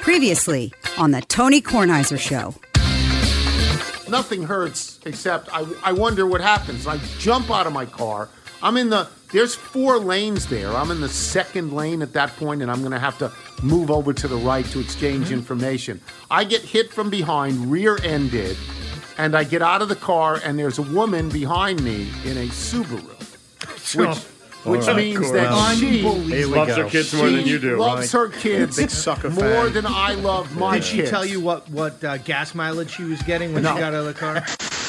Previously on the Tony Kornheiser Show. Nothing hurts except I wonder what happens. I jump out of my car. There's 4 lanes there. I'm in the second lane at that point, and I'm going to have to move over to the right to exchange information. I get hit from behind, rear-ended, and I get out of the car, and there's a woman behind me in a Subaru, which means that she loves her kids more than you do. Loves her kids Big sucker more fan. than I love my Did she kids. tell you what gas mileage she was getting when she got out of the car?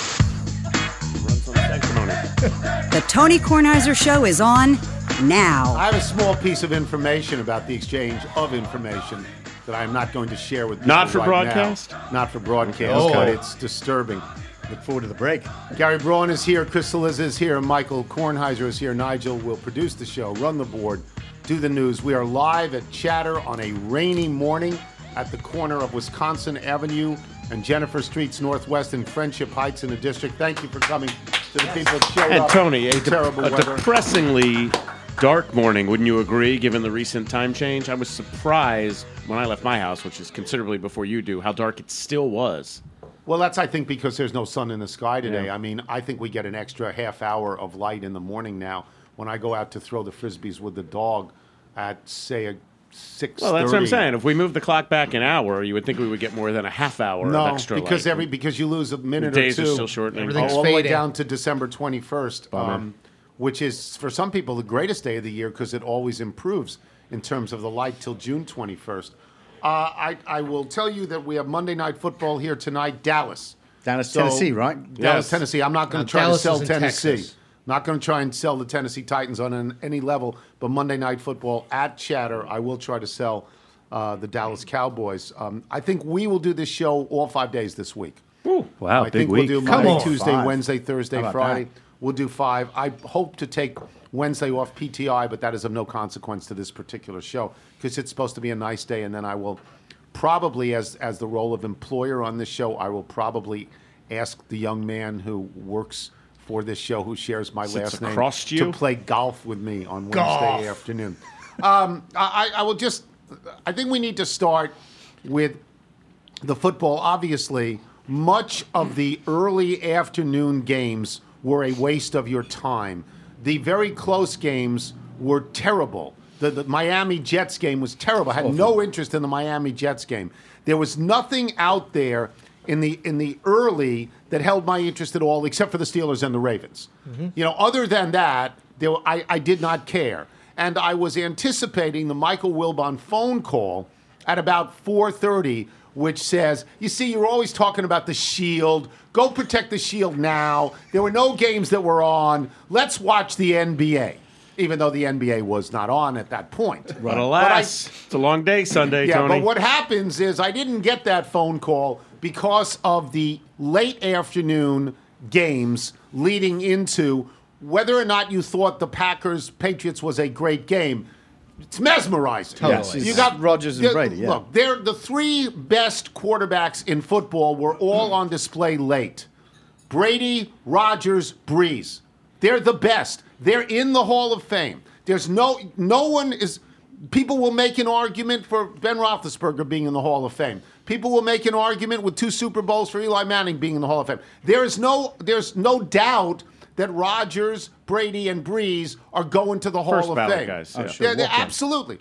The Tony Kornheiser Show is on now. I have a small piece of information about the exchange of information that I'm not going to share with people Not for right broadcast? now. Not for broadcast, but it's disturbing. Look forward to the break. Gary Braun is here, Chris Cillizza is here, Michael Kornheiser is here. Nigel will produce the show, run the board, do the news. We are live at Chatter on a rainy morning at the corner of Wisconsin Avenue and Jennifer Streets Northwest in Friendship Heights in the district. Thank you for coming to the people that showed And up. Tony, a terrible weather. depressingly dark morning, wouldn't you agree, given the recent time change? I was surprised when I left my house, which is considerably before you do, how dark it still was. Well, that's, I think, because there's no sun in the sky today. Yeah. I mean, I think we get an extra half hour of light in the morning now when I go out to throw the Frisbees with the dog at, say, 6:30. Well, that's what I'm saying. If we move the clock back an hour, you would think we would get more than a half hour of extra because light. because you lose a minute The days or are two. still shortening. Everything's all the way fading. down to December 21st, which is, for some people, the greatest day of the year because it always improves in terms of the light till June 21st. I will tell you that we have Monday Night Football here tonight, Dallas. Tennessee, right? Dallas, Yes. Tennessee. I'm not going to try Dallas to sell is in Tennessee. Texas. Not going to try and sell the Tennessee Titans on any level, but Monday Night Football at Chatter, I will try to sell the Dallas Cowboys. I think we will do this show all 5 days this week. Wow, I big think week. we'll do Come Monday, on. Tuesday, 5. Wednesday, Thursday, How about Friday. that? We'll do 5. I hope to take Wednesday off PTI, but that is of no consequence to this particular show because it's supposed to be a nice day, and then I will probably, as the role of employer on this show, I will probably ask the young man who works for this show, who shares my Sits last name, across you? to play golf with me on Wednesday afternoon. I will just. I think we need to start with the football. Obviously, much of the early afternoon games were a waste of your time. The very close games were terrible. The Miami Jets game was terrible. I had no interest in the Miami Jets game. There was nothing out there in the early that held my interest at all, except for the Steelers and the Ravens. You know, other than that, I did not care. And I was anticipating the Michael Wilbon phone call at about 4:30, which says, you see, you're always talking about the Shield. Go protect the Shield now. There were no games that were on. Let's watch the NBA, even though the NBA was not on at that point. But alas, it's a long day Sunday, Yeah, Tony. but what happens is I didn't get that phone call because of the late afternoon games leading into whether or not you thought the Packers-Patriots was a great game. It's mesmerizing. Yes, You got Rodgers and Brady, yeah. Look, the 3 best quarterbacks in football were all on display late. Brady, Rodgers, Breeze. They're the best. They're in the Hall of Fame. There's no one is. People will make an argument for Ben Roethlisberger being in the Hall of Fame. People will make an argument with 2 Super Bowls for Eli Manning being in the Hall of Fame. There's no doubt that Rodgers, Brady, and Breeze are going to the Hall First of ballot Fame. guys, Oh, yeah. sure. Yeah, absolutely.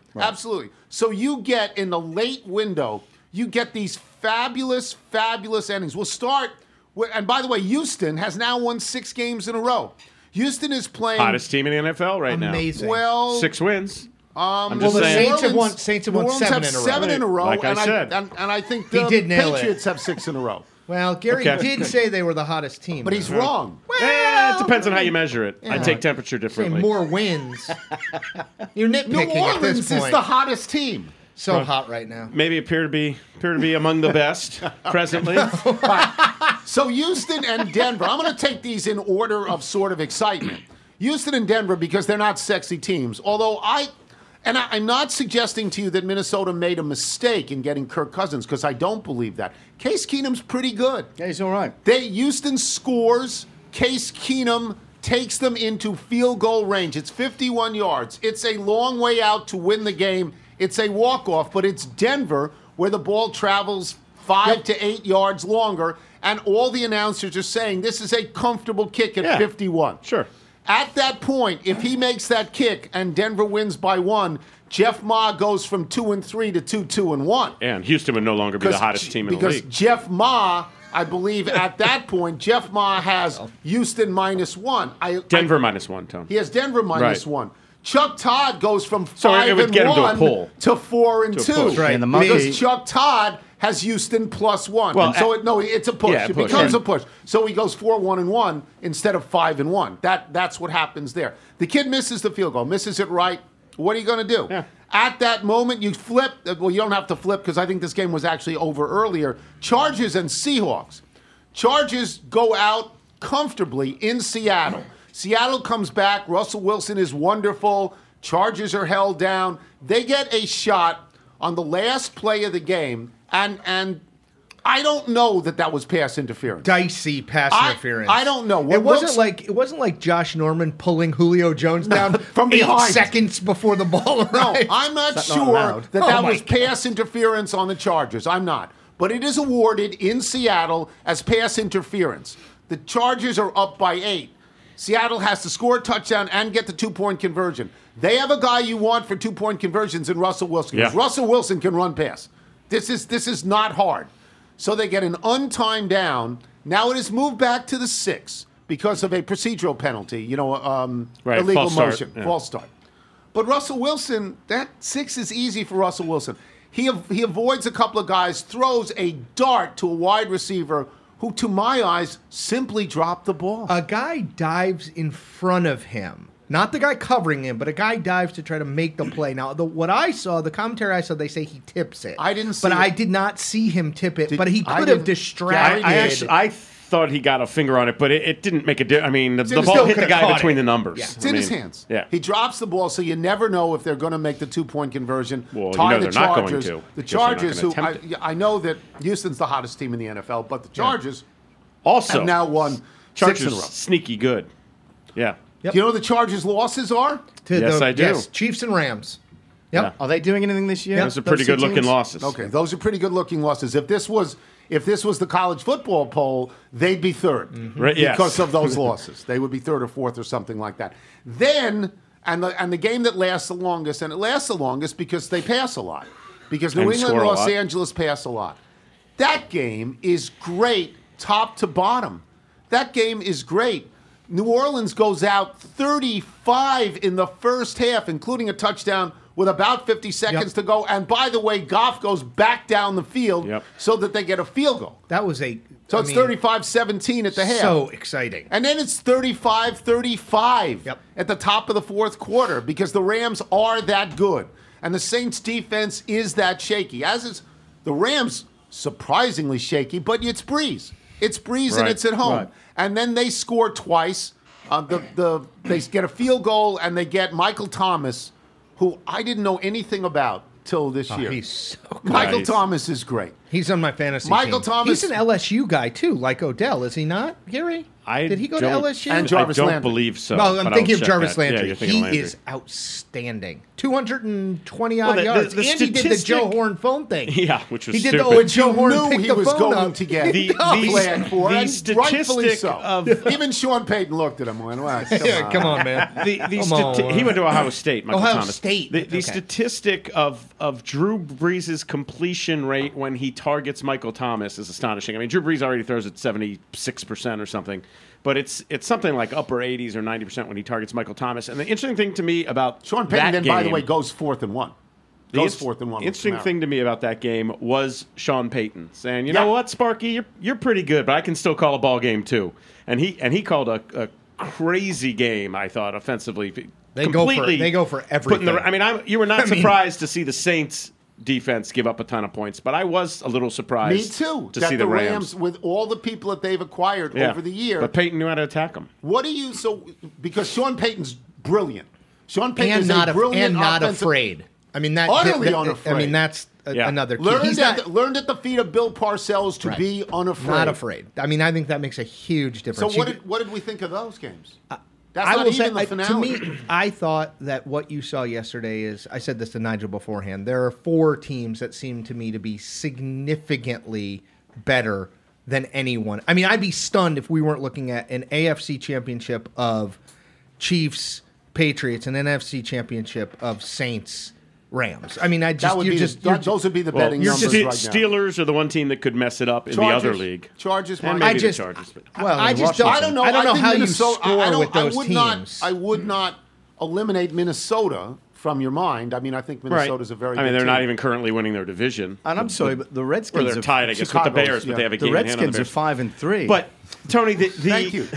So you get in the late window, you get these fabulous endings. We'll start with, and by the way, Houston has now won 6 games in a row. Houston is playing Hottest team in the NFL right Amazing. well. 6 wins. I'm Well, just the saying. Saints have won New Orleans 7 have in a row. 7 in a row. Like I and said. and I think He the did nail it. Patriots have 6 in a row. Well, Gary Okay. did say they were the hottest team. But he's wrong. Eh, it depends on how you measure it. I Yeah. take temperature Say differently. more wins. You're New nitpicking at Orleans this is point. the hottest team. So hot right now. Maybe appear to be among the best presently. So Houston and Denver, I'm going to take these in order of sort of excitement. Houston and Denver, because they're not sexy teams. Although I'm not suggesting to you that Minnesota made a mistake in getting Kirk Cousins, because I don't believe that. Case Keenum's pretty good. Yeah, he's all right. Houston scores. Case Keenum takes them into field goal range. It's 51 yards. It's a long way out to win the game. It's a walk-off, but it's Denver, where the ball travels 5 to 8 yards longer, and all the announcers are saying this is a comfortable kick at 51. Sure. At that point, if he makes that kick and Denver wins by 1, Jeff Ma goes from 2-3 to 2-1. And Houston would no longer be the hottest team in the league. Because Jeff Ma, I believe at that point, Jeff Ma has Houston -1. Denver -1, Tom. He has Denver -1. Chuck Todd goes from So 5 it would and get him to a 1 pull. to 4 and To a 2. push. Right. And the Because monkey- Chuck Todd has Houston +1. Well, So it's a push. yeah, It push, becomes right. a push. So he goes 4-1-1 instead of 5-1. That's what happens there. The kid misses the field goal, misses it right. What are you going to do? Yeah. At that moment, you flip. Well, you don't have to flip because I think this game was actually over earlier. Chargers and Seahawks. Chargers go out comfortably in Seattle. Seattle comes back. Russell Wilson is wonderful. Chargers are held down. They get a shot on the last play of the game, and I don't know that was pass interference. Dicey pass interference. I don't know. It wasn't like Josh Norman pulling Julio Jones down From 8 behind. seconds before the ball arrived. No, I'm not Is that not sure allowed? that Oh my was pass interference on the Chargers. I'm not. But it is awarded in Seattle as pass interference. The Chargers are up by 8. Seattle has to score a touchdown and get the 2-point conversion. They have a guy you want for 2-point conversions in Russell Wilson. Because Yeah. Russell Wilson can run pass. This is not hard. So they get an untimed down. Now it is moved back to the 6 because of a procedural penalty. Right, illegal false start, motion, yeah. false start. But Russell Wilson, that 6 is easy for Russell Wilson. He avoids a couple of guys, throws a dart to a wide receiver who, to my eyes, simply dropped the ball. A guy dives in front of him. Not the guy covering him, but a guy dives to try to make the play. Now, what I saw, the commentary I saw, they say he tips it. I didn't see But it. I did not see him tip it, but he I could have didn't- distracted. I thought he got a finger on it, but it didn't make a difference. I mean, the Still ball hit the could've guy caught between it. the numbers. Yeah. It's in his hands. Yeah. He drops the ball, so you never know if they're going to make the 2-point conversion. Well, tie you know the they're not going Chargers. to, The because they're not Chargers, gonna who attempt I know that Houston's the hottest team in the NFL, but the Chargers Also, have now won 6 Chargers in a row. sneaky good. Yeah. Yep. Do you know what the Chargers' losses are? Yes, I do. Yes, Chiefs and Rams. Yep. Yeah. Are they doing anything this year? Those are pretty two good-looking teams? losses. Okay, those are pretty good-looking losses. If this was the college football poll, they'd be third Right, yes. because of those losses. They would be third or fourth or something like that. Then, and the game that lasts the longest, and it lasts the longest because they pass a lot, because New And England score and a Los lot. Angeles pass a lot. That game is great, top to bottom. That game is great. New Orleans goes out 35 in the first half, including a touchdown with about 50 seconds to go. And by the way, Goff goes back down the field so that they get a field goal. That was It's 35-17 at the half. So exciting. And then it's 35-35 at the top of the fourth quarter because the Rams are that good. And the Saints defense is that shaky. As is the Rams, surprisingly shaky, but it's Breeze. It's Breeze and Right. it's at home. Right. And then they score twice. They get a field goal and they get Michael Thomas, who I didn't know anything about till this year. He's so good. Michael Nice. Thomas is great. He's on my fantasy Michael team. Thomas- He's an LSU guy, too, like Odell, is he not, Gary? Did he go to don't- LSU? And Jarvis I don't Landry. believe so. No, but I'm I'll thinking of check Jarvis that. Yeah, Landry. you're thinking He Landry. is outstanding. 220-odd Well, the yards. And he did the statistic- Joe Horn phone thing. Yeah, which was He did stupid. the old Joe You Horn knew picked he the was phone going up. to get The- flagged for, the and rightfully statistic so. of- Even Sean Payton looked at him and went, well, Yeah, come on, man. He went to Ohio State, Michael Ohio Thomas. State. The Okay. statistic of Drew Brees' completion rate when he targets Michael Thomas is astonishing. I mean, Drew Brees already throws at 76% or something, but it's something like upper 80s or 90% when he targets Michael Thomas. And the interesting thing to me about Sean Payton, that then, game, by the way, goes 4th and 1. the Goes 4th and 1. with interesting Kamara. thing to me about that game was Sean Payton saying, "You know what, Sparky, you're pretty good, but I can still call a ball game too." And he called a crazy game. I thought offensively, They go for completely everything. you were not surprised to see the Saints defense give up a ton of points, but I was a little Me surprised too. to that see the Rams. with all the people that they've acquired Yeah. over the year. But Peyton knew how to attack them. What do you because Sean Payton's brilliant. Sean Payton And is not, a brilliant not offensive- afraid. I mean, Utterly unafraid. I mean, that's Yeah. another key. Learned He's learned at the feet of Bill Parcells to be unafraid. not afraid. I mean, I think that makes a huge So difference. what did we think of those games? That's I not will even say, the finale. to me, I thought that what you saw yesterday is, I said this to Nigel beforehand, there are 4 teams that seem to me to be significantly better than anyone. I mean, I'd be stunned if we weren't looking at an AFC championship of Chiefs, Patriots, and an NFC championship of Saints, Rams. I mean, those would be the betting numbers right now. Steelers are the one team that could mess it up in the other league. Chargers, and might. maybe the Chargers. But. Well, I just don't. I don't know. I don't know think how Minnesota, you score with those teams. I would not eliminate Minnesota from your mind. I mean, I think Minnesota's a very good they're team. not even currently winning their division. And I'm sorry, but the Redskins Or they're tied, I guess, with the Bears, but they have a game the in hand on the Redskins Bears. are 5-3. But, Tony, Thank you.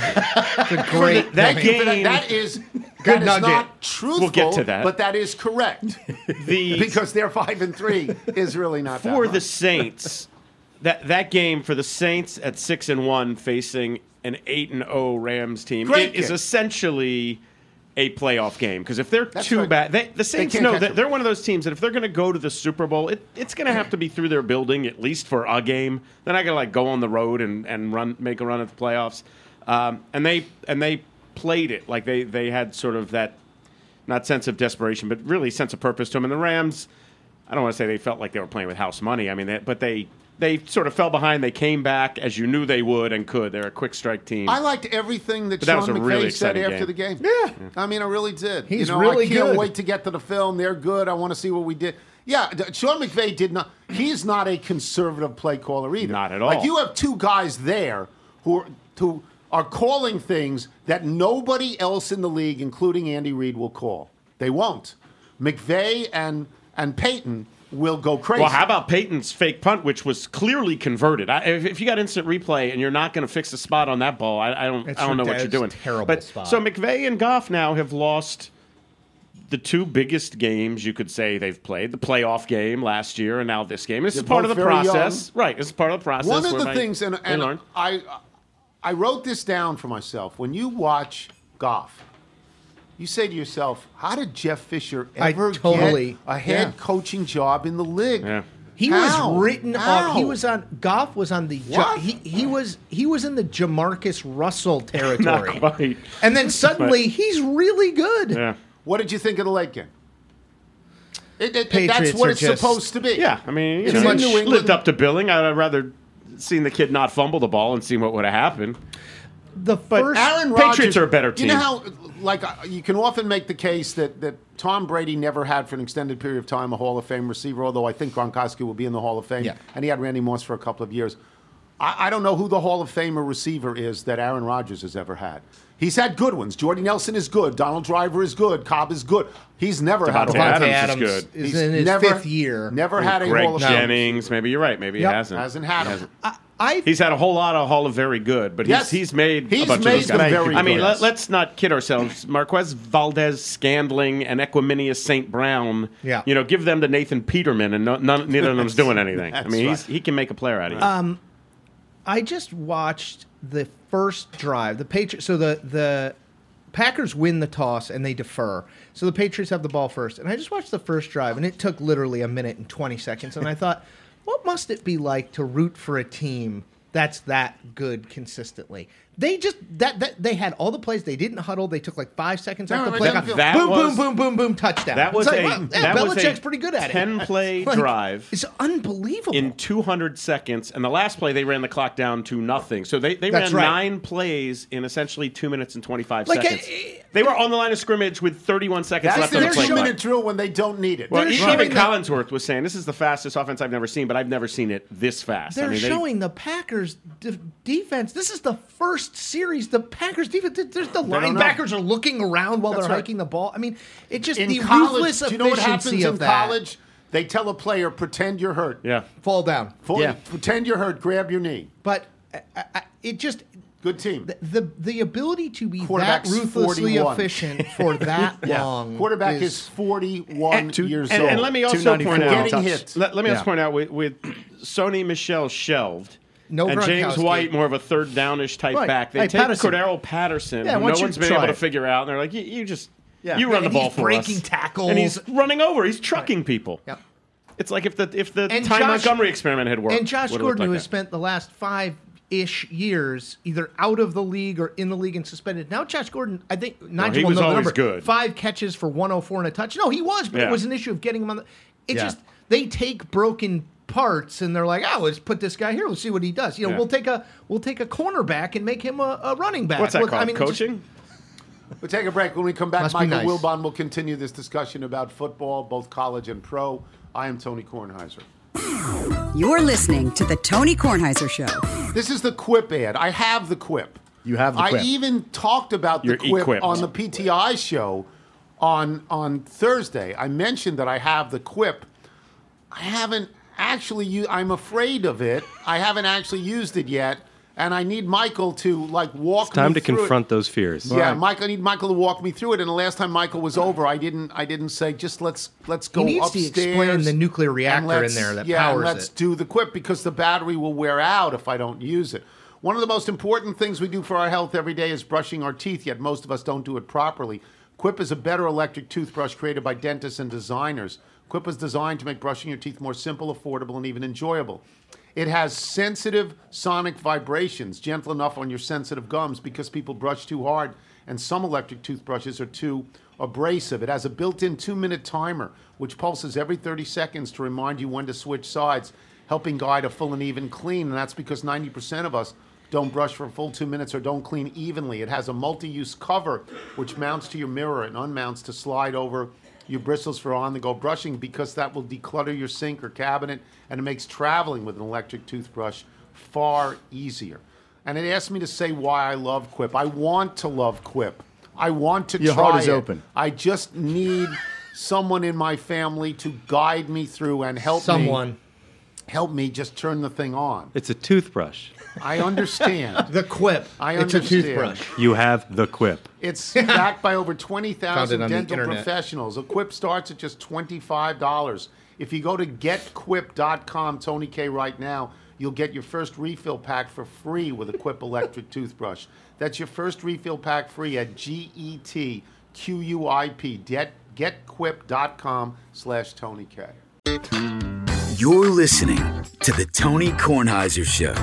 Great. that game... That is Good not nugget. truthful. We'll get to that. But that is correct. Because they're 5-3 is really not that for much. the Saints, that game for the Saints at 6-1 facing an 8-0 Rams team, Great it is game. essentially a playoff game. Because if they're That's too right. bad, the Saints can't know catch that them. they're one of those teams that if they're going to go to the Super Bowl, it's going to have to be through their building at least for a game. They're not going to go on the road and make a run at the playoffs. And they played it like they had sort of that, not sense of desperation, but really sense of purpose to them. And the Rams, I don't want to say they felt like they were playing with house money. I mean, but they sort of fell behind. They came back as you knew they would and could. They're a quick strike team. I liked everything that But that Sean was a McVay really said exciting after game. the game. Yeah. I mean, I really did. He's I really can't good. wait to get to the film. They're good. I want to see what we did. Yeah, Sean McVay did not. He's not a conservative play caller either. Not at all. Like you have 2 guys there who are calling things that nobody else in the league, including Andy Reid, will call. They won't. McVay and Peyton will go crazy. Well, how about Peyton's fake punt, which was clearly converted? If you got instant replay and you're not going to fix the spot on that ball, I don't know what you're doing. Terrible spot. So McVay and Goff now have lost the 2 biggest games you could say they've played: the playoff game last year and now this game. This is part of the both very process, right? This is part of the process. One of where the things, and learn. I wrote this down for myself. When you watch Goff, you say to yourself, how did Jeff Fisher ever get a head coaching job in the league? Yeah. He How? was written How? on. He was on. Goff was on the. What? He was in the Jamarcus Russell territory. Not quite. And then suddenly he's really good. Yeah. What did you think of the late game? That's Patriots what are it's just- supposed to be. Yeah, I mean, It's you know, in New England. lived up to billing. I'd rather seen the kid not fumble the ball and see what would have happened. The first. Aaron Patriots Rodgers, are a better team. You know how, like, you can often make the case that Tom Brady never had for an extended period of time a Hall of Fame receiver, although I think Gronkowski will be in the Hall of Fame. Yeah. And he had Randy Moss for a couple of years. I don't know who the Hall of Famer receiver is that Aaron Rodgers has ever had. He's had good ones. Jordy Nelson is good. Donald Driver is good. Cobb is good. He's never had a Devontae Hall of Fame. Adams is good. is He's in his never- 5th year. Never had a Greg Hall of Fame. Jennings, maybe you're right. Maybe Yep. he hasn't. Hasn't had him. He's had a whole lot of Hall of Very Good, but Yes. he's made He's a bunch made of those them guys. very I mean, good. let's not kid ourselves. Marquez Valdez Scandling and Equiminius St. Brown, Yeah. give them to Nathan Peterman, and neither of them's doing anything. I That's mean, right. he can make a player out of you. I just watched the first drive. The Patriots. So the Packers win the toss and they defer. So the Patriots have the ball first. And I just watched the first drive, and it took literally a minute and 20 seconds. And I thought, what must it be like to root for a team that's that good consistently? They just they had all the plays. They didn't huddle. They took like 5 seconds off the it play. doesn't feel- That boom, was- boom, boom, boom, boom, touchdown. that was It's like, a wow, yeah, that was Belichick's a pretty good at it. 10-play Like, drive. It's unbelievable. In 200 seconds, and the last play they ran the clock down to nothing. So they That's ran right. 9 plays in essentially 2 minutes and 25 Like, seconds. They were on the line of scrimmage with 31 seconds That's left on their the play clock. 2-minute drill when they don't need it. Well, They're even showing that- Collinsworth was saying this is the fastest offense I've never seen, but I've never seen it this fast. They're I mean, showing the Packers defense. This is the first series. The Packers defense. The don't know. linebackers are looking around while That's they're right. hiking the ball. I mean, it just in the college, ruthless do you know what happens efficiency in of that. college? They tell a player, pretend you're hurt. yeah. Fall down. Pretend you're hurt. Grab your knee. But it just Good team. the ability to be that Quarterback's ruthlessly 41. efficient for that long. Quarterback is 41 years old. And let me also 294 point out. Getting hit. Let me also Yeah. point out with Sony Michel shelved. No and James Gronkowski. White, more of a third downish type Right. back. They Hey, take Patterson. Cordero Patterson, Yeah, who why no don't you one's been try able to it? figure out. And they're like, you just Yeah. you run the And ball he's for breaking us. tackles. And he's running over. He's trucking people. Yep. It's like if the And Ty Josh- Montgomery experiment had worked. And Josh would've Gordon, looked who like has that. spent the last 5 ish years, either out of the league or in the league and suspended. Now Josh Gordon, I think Nigel he will was know the always number. good. 5 catches for 104 and a touch. No, he was, but Yeah. it was an issue of getting him on the. It Yeah. just they take broken parts and they're like, let's put this guy here. Let's see what he does. You know, Yeah. we'll take a cornerback and make him a running back. What's that called? I mean, Coaching? We'll take a break. When we come back, Must be Michael nice. Wilbon will continue this discussion about football, both college and pro. I am Tony Kornheiser. You're listening to The Tony Kornheiser Show. This is the Quip ad. I have the Quip. You have the I Quip. even talked about the You're Quip equipped. on the PTI show on Thursday. I mentioned that I have the Quip. I haven't actually I'm afraid of it. I haven't actually used it yet, and I need Michael to walk me through Time to it. confront those fears. Yeah, I need Michael to walk me through it. And the last time Michael was over, I didn't say just let's go He needs to upstairs. explain the nuclear and reactor let's- in there that and powers let's it. do the Quip because the battery will wear out if I don't use it. One of the most important things we do for our health every day is brushing our teeth, yet most of us don't do it properly. Quip is a better electric toothbrush created by dentists and designers. Quip was designed to make brushing your teeth more simple, affordable, and even enjoyable. It has sensitive sonic vibrations, gentle enough on your sensitive gums because people brush too hard, and some electric toothbrushes are too abrasive. It has a built-in 2-minute timer, which pulses every 30 seconds to remind you when to switch sides, helping guide a full and even clean, and that's because 90% of us don't brush for a full 2 minutes or don't clean evenly. It has a multi-use cover, which mounts to your mirror and unmounts to slide over your bristles for on-the-go brushing because that will declutter your sink or cabinet, and it makes traveling with an electric toothbrush far easier. And it asked me to say why I love Quip. I want to love Quip. I want to Your try heart is it. open. I just need someone in my family to guide me through and help me just turn the thing on. It's a toothbrush. I understand. The Quip. I It's a understand. toothbrush. You have the Quip. It's backed by over Found 20,000 it on the dental internet. professionals. A Quip starts at just $25. If you go to getquip.com, Tony K, right now, you'll get your first refill pack for free with a Quip electric toothbrush. That's your first refill pack free at GETQUIP. Getquip.com/Tony K. You're listening to The Tony Kornheiser Show.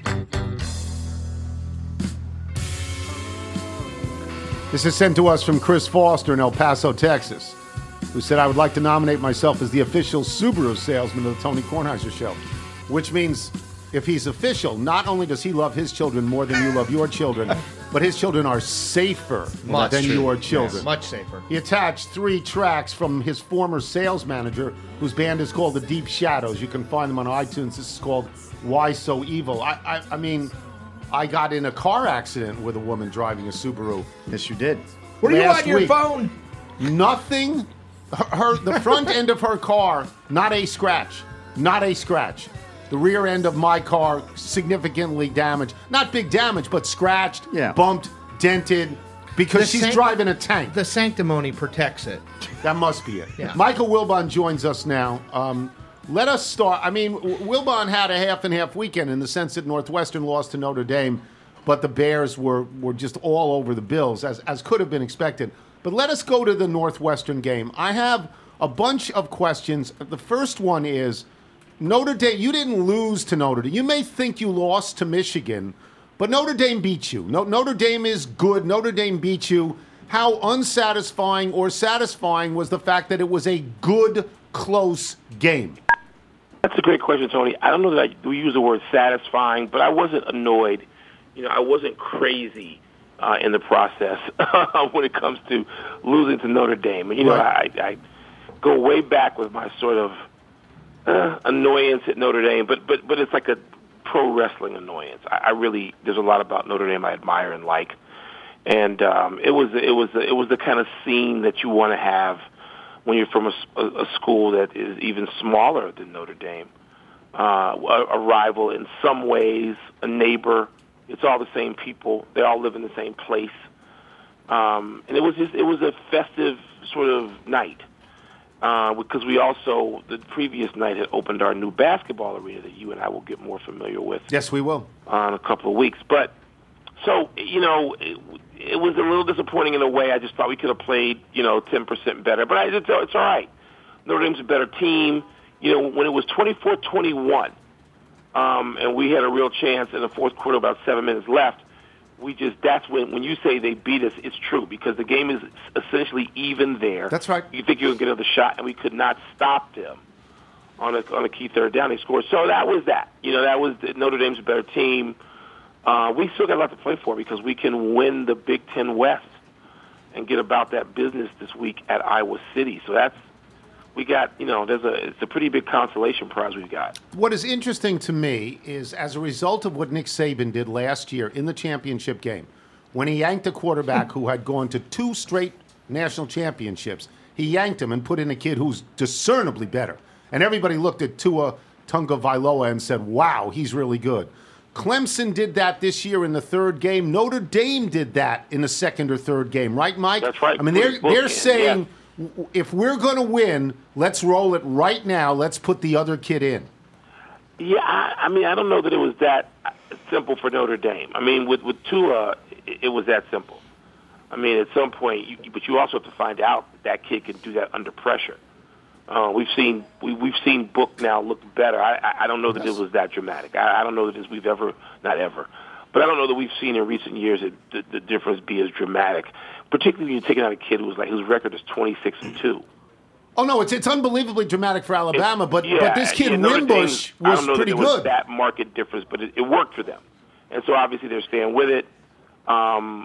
This is sent to us from Chris Foster in El Paso, Texas, who said, I would like to nominate myself as the official Subaru salesman of the Tony Kornheiser Show, which means if he's official, not only does he love his children more than you love your children, but his children are safer than your children. Much safer. He attached 3 tracks from his former sales manager, whose band is called The Deep Shadows. You can find them on iTunes. This is called Why So Evil. I mean, I got in a car accident with a woman driving a Subaru. Yes, you did. Were you Last on your week. phone? Nothing. The front end of her car, not a scratch. Not a scratch. The rear end of my car, significantly damaged. Not big damage, but scratched, bumped, dented, because she's driving a tank. The sanctimony protects it. That must be it. Yeah. Michael Wilbon joins us now. Let us start. I mean, Wilbon had a half-and-half weekend in the sense that Northwestern lost to Notre Dame, but the Bears were just all over the Bills, as could have been expected. But let us go to the Northwestern game. I have a bunch of questions. The first one is, Notre Dame, you didn't lose to Notre Dame. You may think you lost to Michigan, but Notre Dame beat you. Notre Dame is good. Notre Dame beat you. How unsatisfying or satisfying was the fact that it was a good, close game? That's a great question, Tony. I don't know that we use the word satisfying, but I wasn't annoyed. I wasn't crazy in the process when it comes to losing to Notre Dame. And, I go way back with my sort of annoyance at Notre Dame, but it's like a pro wrestling annoyance. I really, there's a lot about Notre Dame I admire and like, and it was the kind of scene that you want to have when you're from a school that is even smaller than Notre Dame, a rival in some ways, a neighbor. It's all the same people. They all live in the same place, and it was a festive sort of night. Because we also, the previous night, had opened our new basketball arena that you and I will get more familiar with. Yes, we will. In a couple of weeks. But, so, it was a little disappointing in a way. I just thought we could have played, 10% better. But it's all right. Notre Dame's a better team. When it was 24-21, and we had a real chance in the fourth quarter, about 7 minutes left. That's when you say they beat us, it's true, because the game is essentially even there. That's right. You think you're going to get another shot, and we could not stop them on a key third down. They scored. So that was that. That was Notre Dame's a better team. We still got a lot to play for because we can win the Big Ten West and get about that business this week at Iowa City. So it's a pretty big consolation prize we've got. What is interesting to me is, as a result of what Nick Saban did last year in the championship game, when he yanked a quarterback who had gone to 2 straight national championships, he yanked him and put in a kid who's discernibly better. And everybody looked at Tua Tagovailoa and said, wow, he's really good. Clemson did that this year in the third game. Notre Dame did that in the second or third game. Right, Mike? That's right. I mean, they're saying, if we're going to win, let's roll it right now. Let's put the other kid in. Yeah, I don't know that it was that simple for Notre Dame. I mean, with Tua, it was that simple. I mean, at some point, but you also have to find out that kid can do that under pressure. We've seen Book now look better. I don't know that it was that dramatic. I don't know that we've ever, not ever, but I don't know that we've seen in recent years that the difference be as dramatic. Particularly when you're taking out a kid whose record is 26-2. Oh no, it's unbelievably dramatic for Alabama, but this kid Wimbush was I don't know pretty that there was good. that market difference, but it worked for them, and so obviously they're staying with it. I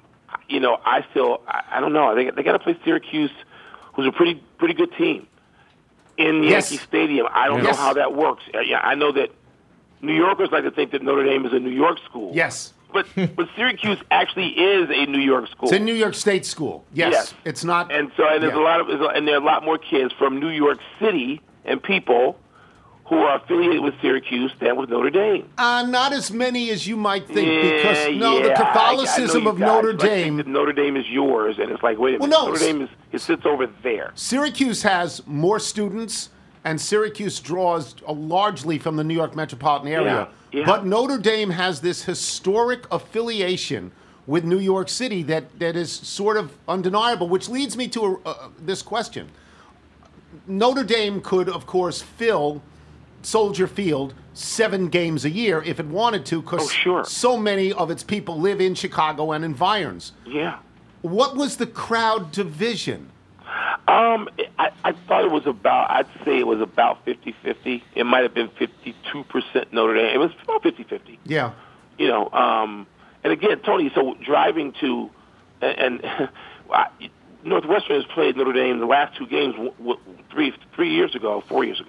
don't know. They got to play Syracuse, who's a pretty good team in Yankee Stadium. I don't know how that works. I know that New Yorkers like to think that Notre Dame is a New York school. Yes. But Syracuse actually is a New York school. It's a New York State school. Yes. It's not. And so there's there are a lot more kids from New York City and people who are affiliated with Syracuse than with Notre Dame. Not as many as you might think, because the Catholicism of Notre Dame. Think that Notre Dame is yours, and it's like, wait a minute, Notre Dame sits over there. Syracuse has more students, and Syracuse draws largely from the New York metropolitan area. Yeah. But Notre Dame has this historic affiliation with New York City that is sort of undeniable, which leads me to this question. Notre Dame could, of course, fill Soldier Field 7 games a year if it wanted to, because so many of its people live in Chicago and environs. Yeah. What was the crowd division? I thought I'd say it was about 50-50. It might have been 52% Notre Dame. It was about 50-50. Yeah. And again, Tony, so driving to, and Northwestern has played Notre Dame the last 2 games 4 years ago,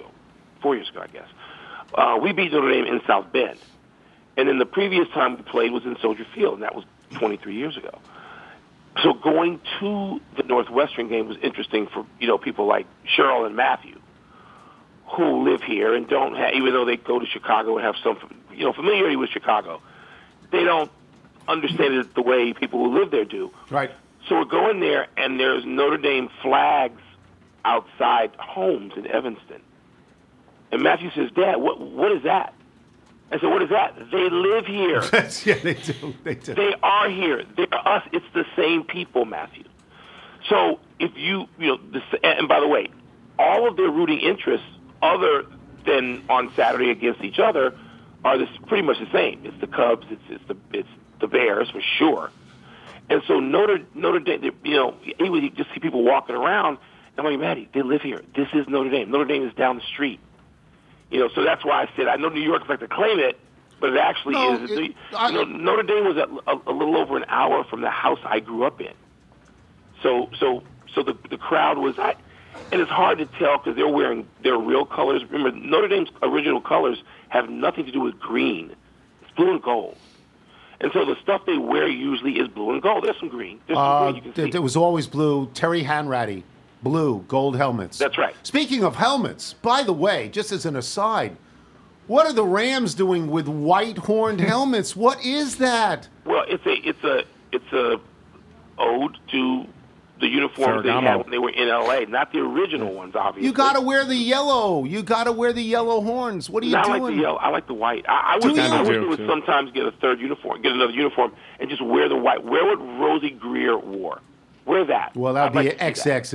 I guess. We beat Notre Dame in South Bend. And then the previous time we played was in Soldier Field, and that was 23 years ago. So going to the Northwestern game was interesting for, people like Cheryl and Matthew, who live here and don't have, even though they go to Chicago and have some, familiarity with Chicago, they don't understand it the way people who live there do. Right. So we're going there, and there's Notre Dame flags outside homes in Evanston. And Matthew says, Dad, what is that? I said, what is that? They live here. Yeah, they do. They are here. They're us. It's the same people, Matthew. So if and by the way, all of their rooting interests, other than on Saturday against each other, are pretty much the same. It's the Cubs. It's the Bears for sure. And so Notre Dame, he would just see people walking around. And I'm like, Matty, they live here. This is Notre Dame. Notre Dame is down the street. So that's why I said I know New Yorkers like to claim it, but it actually is. Notre Dame was a little over an hour from the house I grew up in. So the crowd was, and it's hard to tell because they're wearing their real colors. Remember, Notre Dame's original colors have nothing to do with green. It's blue and gold. And so the stuff they wear usually is blue and gold. There's some green. There's some green you can see. It was always blue. Terry Hanratty. Blue, gold helmets. That's right. Speaking of helmets, by the way, just as an aside, what are the Rams doing with white horned helmets? What is that? Well, it's a ode to the uniforms they had when they were in L.A., not the original ones, obviously. You got to wear the yellow. You got to wear the yellow horns. What are you doing? I like the yellow. I like the white. I wish they would sometimes get another uniform, and just wear the white. Wear what Rosie Greer wore. Wear that. Well, that would be XXL.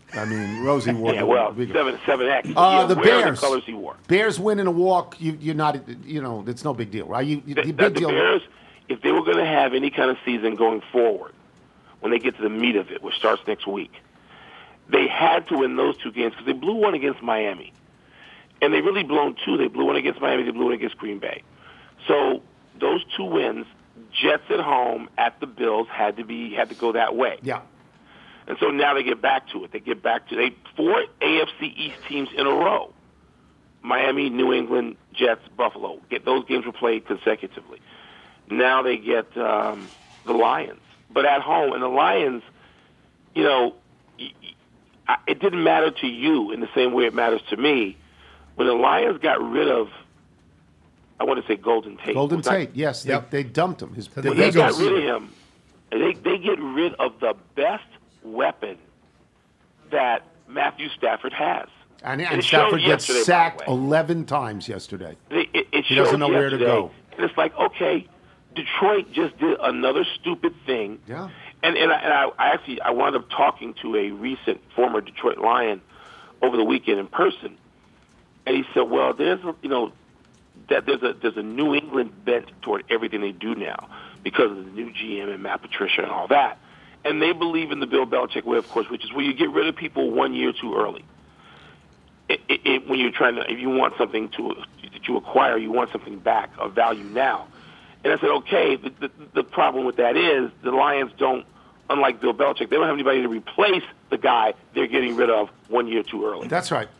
I mean, Rosie wore. Yeah, well, 7X. The Where are the Bears. colors he wore. Bears win in a walk. You're not. It's no big deal, right? The big deal. Bears, if they were going to have any kind of season going forward, when they get to the meat of it, which starts next week, they had to win those two games because they blew one against Miami, and they really blown two. They blew one against Miami. They blew one against Green Bay. So those two wins, Jets at home at the Bills, had to go that way. Yeah. And so now they get back to it. They get back to 4 AFC East teams in a row. Miami, New England, Jets, Buffalo. Those games were played consecutively. Now they get the Lions. But at home, and the Lions, it didn't matter to you in the same way it matters to me. When the Lions got rid of, I want to say Golden Tate. Golden Tate, yes. Yep. They dumped him. When they got rid of him, they get rid of the best weapon that Matthew Stafford has. And Stafford gets sacked 11 times yesterday. He doesn't know where to go. And it's like, okay, Detroit just did another stupid thing. Yeah. And I wound up talking to a recent former Detroit Lion over the weekend in person. And he said, well, there's a New England bent toward everything they do now because of the new GM and Matt Patricia and all that. And they believe in the Bill Belichick way, of course, which is where you get rid of people 1 year too early. When you're if you want something that you acquire, you want something back of value now. And I said, okay, the problem with that is the Lions don't, unlike Bill Belichick, they don't have anybody to replace the guy they're getting rid of 1 year too early. That's right.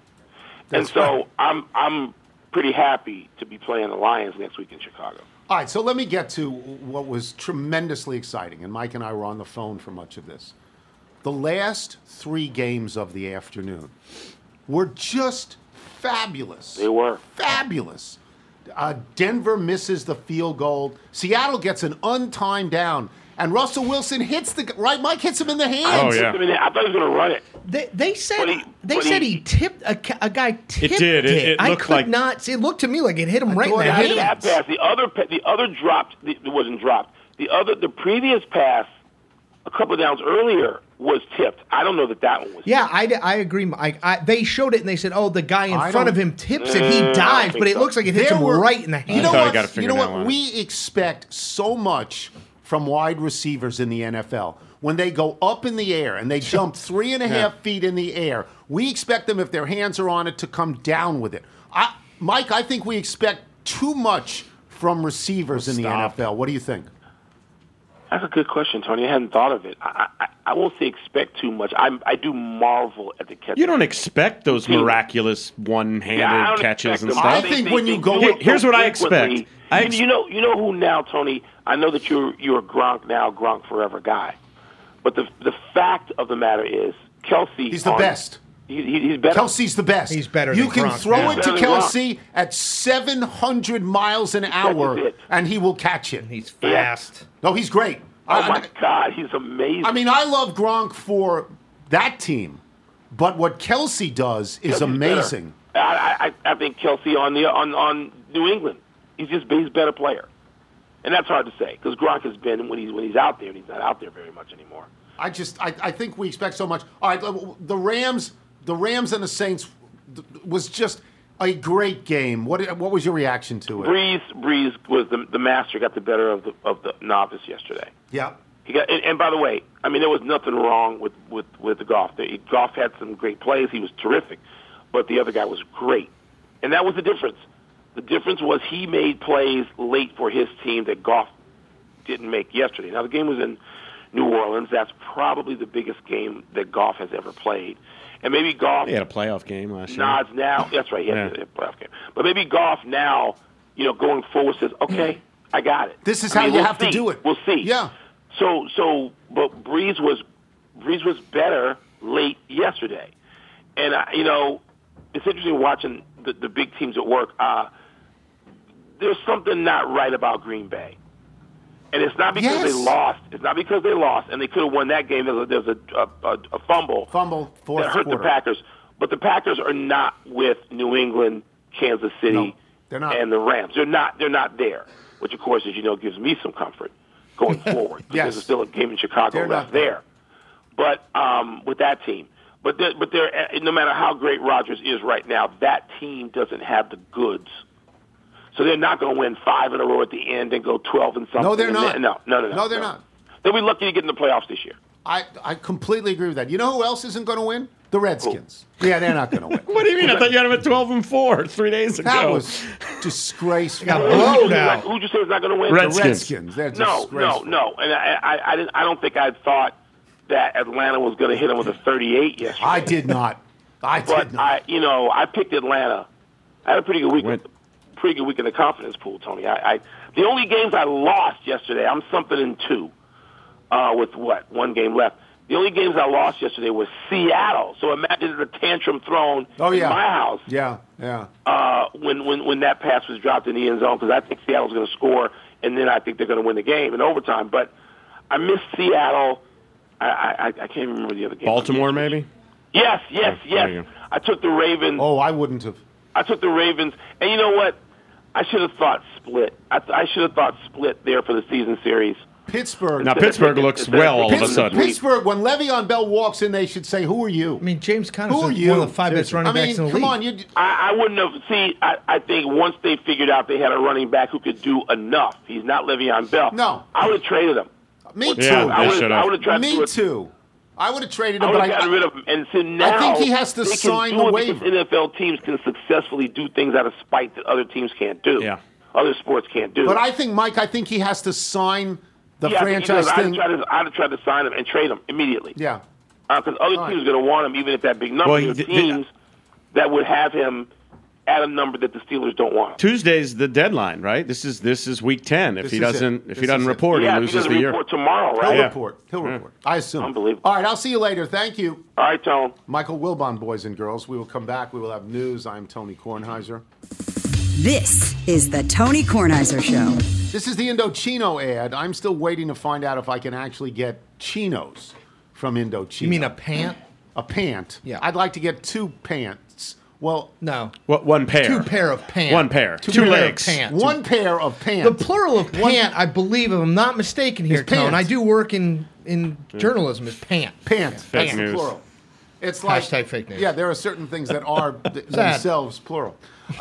I'm pretty happy to be playing the Lions next week in Chicago. All right, so let me get to what was tremendously exciting, and Mike and I were on the phone for much of this. The last 3 games of the afternoon were just fabulous. They were. Fabulous. Denver misses the field goal. Seattle gets an untimed down. And Russell Wilson hits Mike hits him in the hands. Oh, yeah. I thought he was going to run it. They said he tipped a guy. Tipped it did. It I looked could like not. It looked to me like it hit him right in the hands. That pass. The other dropped. It wasn't dropped. The previous pass, a couple of downs earlier, was tipped. I don't know that one was. Yeah, I agree. They showed it and they said, "Oh, the guy in front of him tips it. He dives, but it looks like it hits him right in the hands." You know what? We expect so much from wide receivers in the NFL. When they go up in the air and they jump 3.5 feet in the air, we expect them, if their hands are on it, to come down with it. Mike, I think we expect too much from receivers in the NFL. What do you think? That's a good question, Tony. I hadn't thought of it. I won't say expect too much. I do marvel at the catch. You don't expect those miraculous one-handed catches and stuff. I think when you go, here's what I expect. You know who now, Tony? I know that you're a Gronk now, Gronk forever guy. But the fact of the matter is, Kelsey. He's the best. He's better. Kelsey's the best. He's better. You than can Gronk. throw it to Kelsey at 700 miles an hour, and he will catch it. He's fast. No, he's great. Oh my God, he's amazing. I mean, I love Gronk for that team, but what Kelsey does is amazing. I think Kelsey on New England, he's a better player, and that's hard to say because Gronk has been when he's out there, and he's not out there very much anymore. I think we expect so much. All right, the Rams and the Saints was just a great game. What was your reaction to it? Breeze was the master, got the better of the novice yesterday. Yeah. He got, and by the way, I mean there was nothing wrong with the Goff. Goff had some great plays. He was terrific, but the other guy was great, and that was the difference. The difference was he made plays late for his team that Goff didn't make yesterday. Now the game was in New Orleans. That's probably the biggest game that Goff has ever played. And maybe Goff. He had a playoff game last year. Nods now. That's right. He had a playoff game. But maybe Goff now, going forward says, okay, I got it. This is how you have to do it. We'll see. Yeah. But Breeze was better late yesterday. And, it's interesting watching the big teams at work. There's something not right about Green Bay. And it's not because they lost. It's not because they lost, and they could have won that game. There's a fumble fourth that hurt quarter. the Packers. But the Packers are not with New England, Kansas City, and the Rams. They're not there, which, of course, as you know, gives me some comfort going forward. Yes. There's still a game in Chicago left there. But with that team. But they're, no matter how great Rodgers is right now, that team doesn't have the goods. So they're not going to win 5 in a row at the end and go 12 and something. No, they're not. No, they're not. They'll be lucky to get in the playoffs this year. I completely agree with that. You know who else isn't going to win? The Redskins. Yeah, they're not going to win. What do you mean? I thought you had them at 12-4 3 days ago. That was disgraceful. Got blown out. Who'd you say is not going to win? Redskins. The Redskins. They're disgraceful. No. And I don't think I thought that Atlanta was going to hit them with a 38 yesterday. I did not. I picked Atlanta. I had a pretty good week. Pretty good week in the confidence pool, Tony. The only games I lost yesterday, I'm something in 2, with one game left. The only games I lost yesterday was Seattle. So imagine the tantrum thrown in my house. Yeah. When that pass was dropped in the end zone, because I think Seattle's going to score, and then I think they're going to win the game in overtime. But I missed Seattle. I can't remember the other game. Baltimore, maybe? Yes. I took the Ravens. Oh, I wouldn't have. I took the Ravens. And you know what? I should have thought split. I should have thought split there for the season series. Pittsburgh. Now, Pittsburgh looks well all of a sudden. Pittsburgh, when Le'Veon Bell walks in, they should say, who are you? I mean, James Conner is Who are one you? of the 5 best running backs in the league. Come on. I wouldn't have. See, I think once they figured out they had a running back who could do enough, he's not Le'Veon Bell. No. I would have traded him. Me too. Yeah, I would have tried to do it. Me too. I would have traded him, I but would have gotten rid of him. And so now I think he has to they sign can the do it waiver. because NFL teams can successfully do things out of spite that other teams can't do. Yeah. Other sports can't do. But I think, Mike, he has to sign the I think he franchise does. thing. I'd have tried to sign him and trade him immediately. Yeah. Because other teams are going to want him, even at that big number. Well, There are teams that would have him at a number that the Steelers don't want him. Tuesday's the deadline, right? This is week 10. If he doesn't report, he loses the year. Report tomorrow, right? He'll report. I assume. Unbelievable. All right, I'll see you later. Thank you. All right, Tone. Michael Wilbon, boys and girls. We will come back. We will have news. I'm Tony Kornheiser. This is the Tony Kornheiser Show. This is the Indochino ad. I'm still waiting to find out if I can actually get chinos from Indochino. You mean a pant? A pant? Yeah. I'd like to get 2 pants. Well, No. What, one pair? 2 pair of pants. One pair. Two pair of legs. pants. 1 pair of pants. The plural of pant, I believe, if I'm not mistaken here, pants. Tone. I do work in journalism, is pant. Pants. Fake Pants, news. Plural. It's like Hashtag fake news. Yeah, there are certain things that are themselves plural.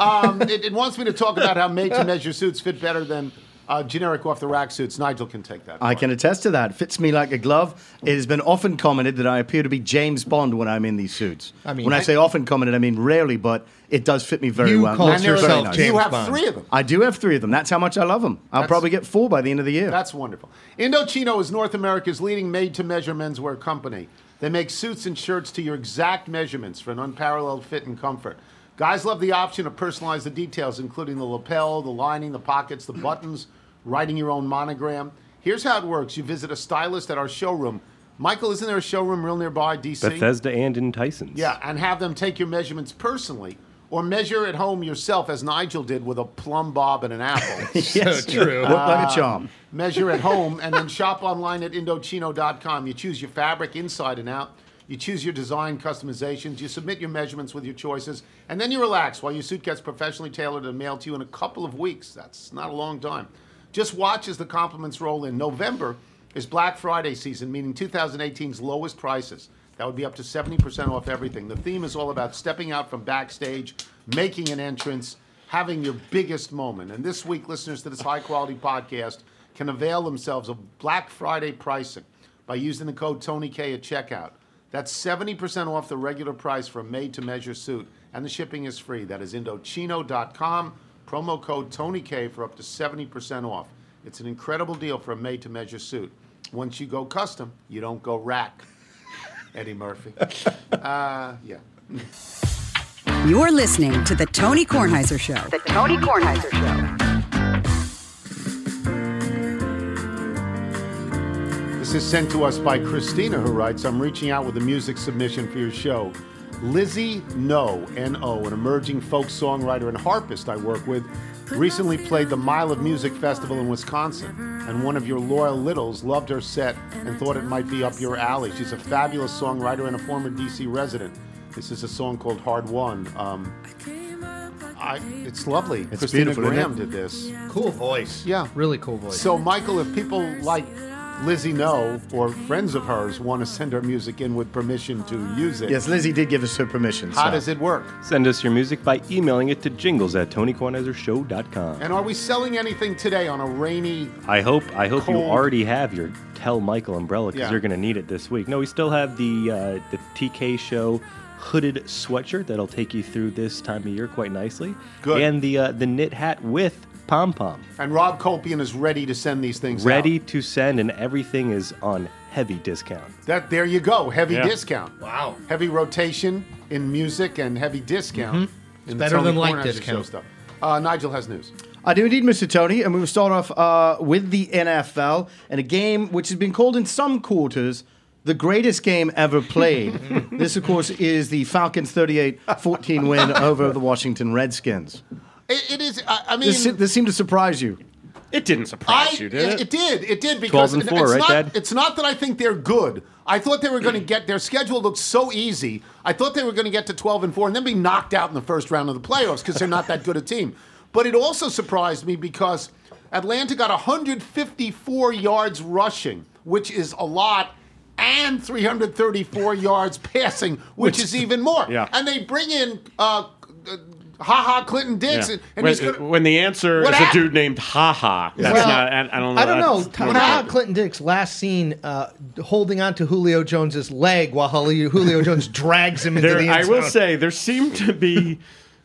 It wants me to talk about how made-to-measure suits fit better than generic off-the-rack suits. Nigel can take that. I can attest to that. Fits me like a glove. It has been often commented that I appear to be James Bond when I'm in these suits. I mean, when I say often commented, I mean rarely, but it does fit me very You well. call And they're yourself very nice. James You have Bond. 3 of them. I do have 3 of them. That's how much I love them. I'll probably get 4 by the end of the year. That's wonderful. Indochino is North America's leading made-to-measure menswear company. They make suits and shirts to your exact measurements for an unparalleled fit and comfort. Guys love the option to personalize the details, including the lapel, the lining, the pockets, the buttons, writing your own monogram. Here's how it works. You visit a stylist at our showroom. Michael, isn't there a showroom real nearby, D.C.? Bethesda and in Tyson's. Yeah, and have them take your measurements personally. Or measure at home yourself, as Nigel did with a plumb bob and an apple. So true. Look like a charm. Measure at home, and then shop online at Indochino.com. You choose your fabric inside and out. You choose your design customizations. You submit your measurements with your choices. And then you relax while your suit gets professionally tailored and mailed to you in a couple of weeks. That's not a long time. Just watch as the compliments roll in. November is Black Friday season, meaning 2018's lowest prices. That would be up to 70% off everything. The theme is all about stepping out from backstage, making an entrance, having your biggest moment. And this week, listeners to this high-quality podcast can avail themselves of Black Friday pricing by using the code TonyK at checkout. That's 70% off the regular price for a made-to-measure suit, and the shipping is free. That is Indochino.com, promo code TonyK for up to 70% off. It's an incredible deal for a made-to-measure suit. Once you go custom, you don't go rack. Eddie Murphy. Yeah. You're listening to the Tony Kornheiser Show. The Tony Kornheiser Show. This is sent to us by Christina, who writes, I'm reaching out with a music submission for your show. Lizzie No, N-O, an emerging folk songwriter and harpist I work with, recently played the Mile of Music Festival in Wisconsin, and one of your loyal littles loved her set and thought it might be up your alley. She's a fabulous songwriter and a former D.C. resident. This is a song called Hard Won. It's lovely. It's Christina beautiful, isn't Graham it? did this. Cool voice. Yeah. Really cool voice. So, Michael, if people like Lizzie know, or friends of hers want to send her music in with permission to use it. Yes, Lizzie did give us her permission. How so. does it work? Send us your music by emailing it to jingles@TonyKornizersShow.com. And are we selling anything today on a rainy... I hope you cold- already have your Tell Michael umbrella because Yeah. you're going to need it this week. No, we still have the TK Show hooded sweatshirt that'll take you through this time of year quite nicely. Good. And the knit hat with pom-pom. And Rob Colpian is ready to send these things Ready out. to send, and everything is on heavy discount. There you go. Heavy Yeah. discount. Wow. Heavy rotation in music and heavy discount. It's better than light discount. Stuff. Nigel has news. I do indeed, Mr. Tony, and we will start off with the NFL and a game which has been called in some quarters the greatest game ever played. This, of course, is the Falcons' 38-14 win over the Washington Redskins. It is. I mean, This seemed to surprise you. It didn't surprise you, did it? It did. It did because 12-4, it's right, not, Dad? It's not that I think they're good. I thought they were going to get their schedule looked so easy. I thought they were going to get to 12-4 and then be knocked out in the first round of the playoffs because they're not that good a team. But it also surprised me because Atlanta got 154 yards rushing, which is a lot, and 334 yards passing, which is even more. Yeah. And they bring in Clinton Dix, Yeah. and he's gonna, When the answer What is happened? a dude named Ha-Ha. That's Well, not, I don't know. I don't know. That's- How Clinton Dix last seen holding on to Julio Jones's leg while Julio Jones drags him into the I end zone. will say there seemed to be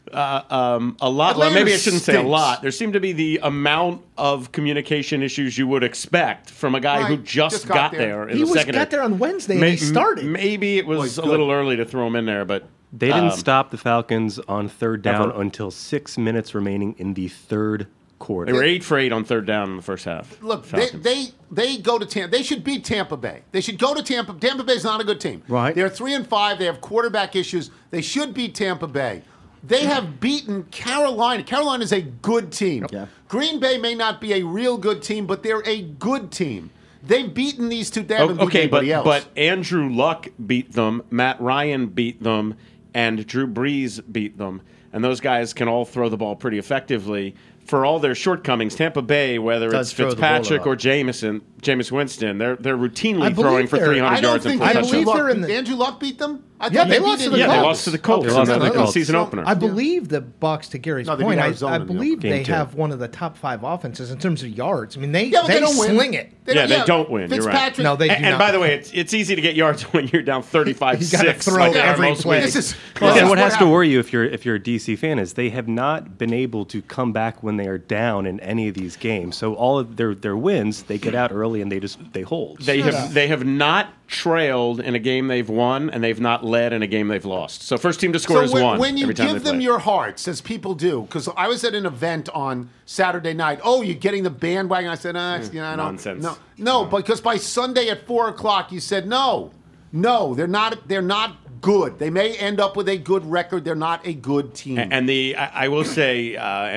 a lot. Well, Atlanta maybe I shouldn't say a stinks. lot. There seemed to be the amount of communication issues you would expect from a guy who Right. just Just got got there there. in He the was secondary. got there on Wednesday and he started. Maybe it was Boy, a little early to throw him in there, but They didn't stop the Falcons on third down Ever. until 6 minutes remaining in the third quarter. they were 8 for 8 on third down in the first half. Look, Falcons. they go to Tampa. They should beat Tampa Bay. They should go to Tampa. Tampa Bay's not a good team. Right. They're 3-5. They have quarterback issues. They should beat Tampa Bay. They have beaten Carolina. Carolina is a good team. Yeah. Green Bay may not be a real good team, but they're a good team. They've beaten these two. They haven't beaten Okay, anybody else. but Andrew Luck beat them, Matt Ryan beat them, and Drew Brees beat them. And those guys can all throw the ball pretty effectively. For all their shortcomings, Tampa Bay, whether Does it's throw the ball Fitzpatrick a or lot. Jameis Winston, they're I routinely believe throwing for they're- 300 I don't yards and think 4 I Andrew believe touchdowns. they're Luck, in the- Andrew Luck beat them. I Yeah, thought they beat lost to the Yeah, they Colts. lost to the Colts They in lost to the, the in the Colts. season opener. I believe the Bucks, to Gary's No, they beat point, Arizona I in the believe game they two. have one of the top 5 offenses in terms of yards. I mean, Yeah, but they they don't win. sling it. They don't win. You're right. Fitzpatrick. No, they do And not. by the way, it's easy to get yards when you're down 35-6. You gotta throw like they are every most play. weeks. This is Well, this and is what has to happened. worry you if you're a DC fan is they have not been able to come back when they are down in any of these games. So all of their wins, they get out early and they hold. They have not trailed in a game they've won, and they've not led in a game they've lost. So first team to score is when, one. when you every time give they them play. your hearts, as people do, because I was at an event on Saturday night. Oh, you're getting the bandwagon. I said, I don't. Nonsense. No, because by Sunday at 4:00, you said no, they're not. They're not good. They may end up with a good record. They're not a good team. And I will say,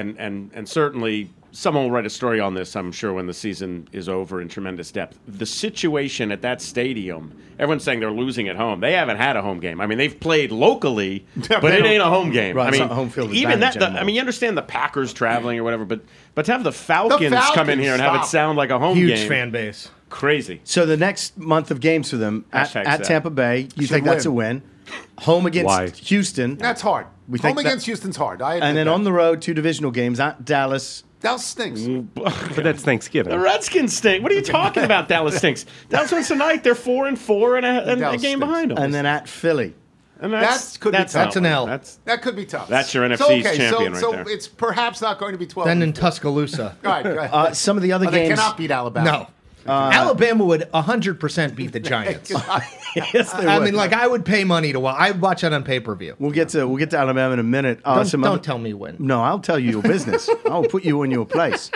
and certainly someone will write a story on this, I'm sure, when the season is over in tremendous depth. The situation at that stadium, everyone's saying they're losing at home. They haven't had a home game. I mean, they've played locally, but it ain't a home game. Right, I it's mean, not home field even advantage that. anymore. I mean, you understand the Packers traveling or whatever, but to have the Falcons come in here and have it stop. sound like a home Huge game, fan base. crazy. So the next month of games for them at Hashtag sad. Tampa Bay, you Should think that's a win. win. Home against Why? Houston. That's hard. We Home think that- against Houston's hard. I admit And then that. on the road, 2 divisional games at Dallas. Dallas stinks. But that's Thanksgiving. The Redskins stink. What are you talking about? Dallas stinks. Dallas wins tonight. They're 4-4 and a Dallas game stinks. behind them. And then at Philly. And That could be tough. That's an not- L. That could be tough. That's your So, NFC's champion right so there. it's perhaps not going to be 12. Then in Tuscaloosa. All right, go ahead. Some of the other They games. cannot beat Alabama. No. Alabama would 100% beat the Giants. Yes, they I would. mean, like, I would pay money to watch. I'd watch it on pay-per-view. We'll get to Alabama in a minute. Don't tell me when. No, I'll tell you your business. I'll put you in your place.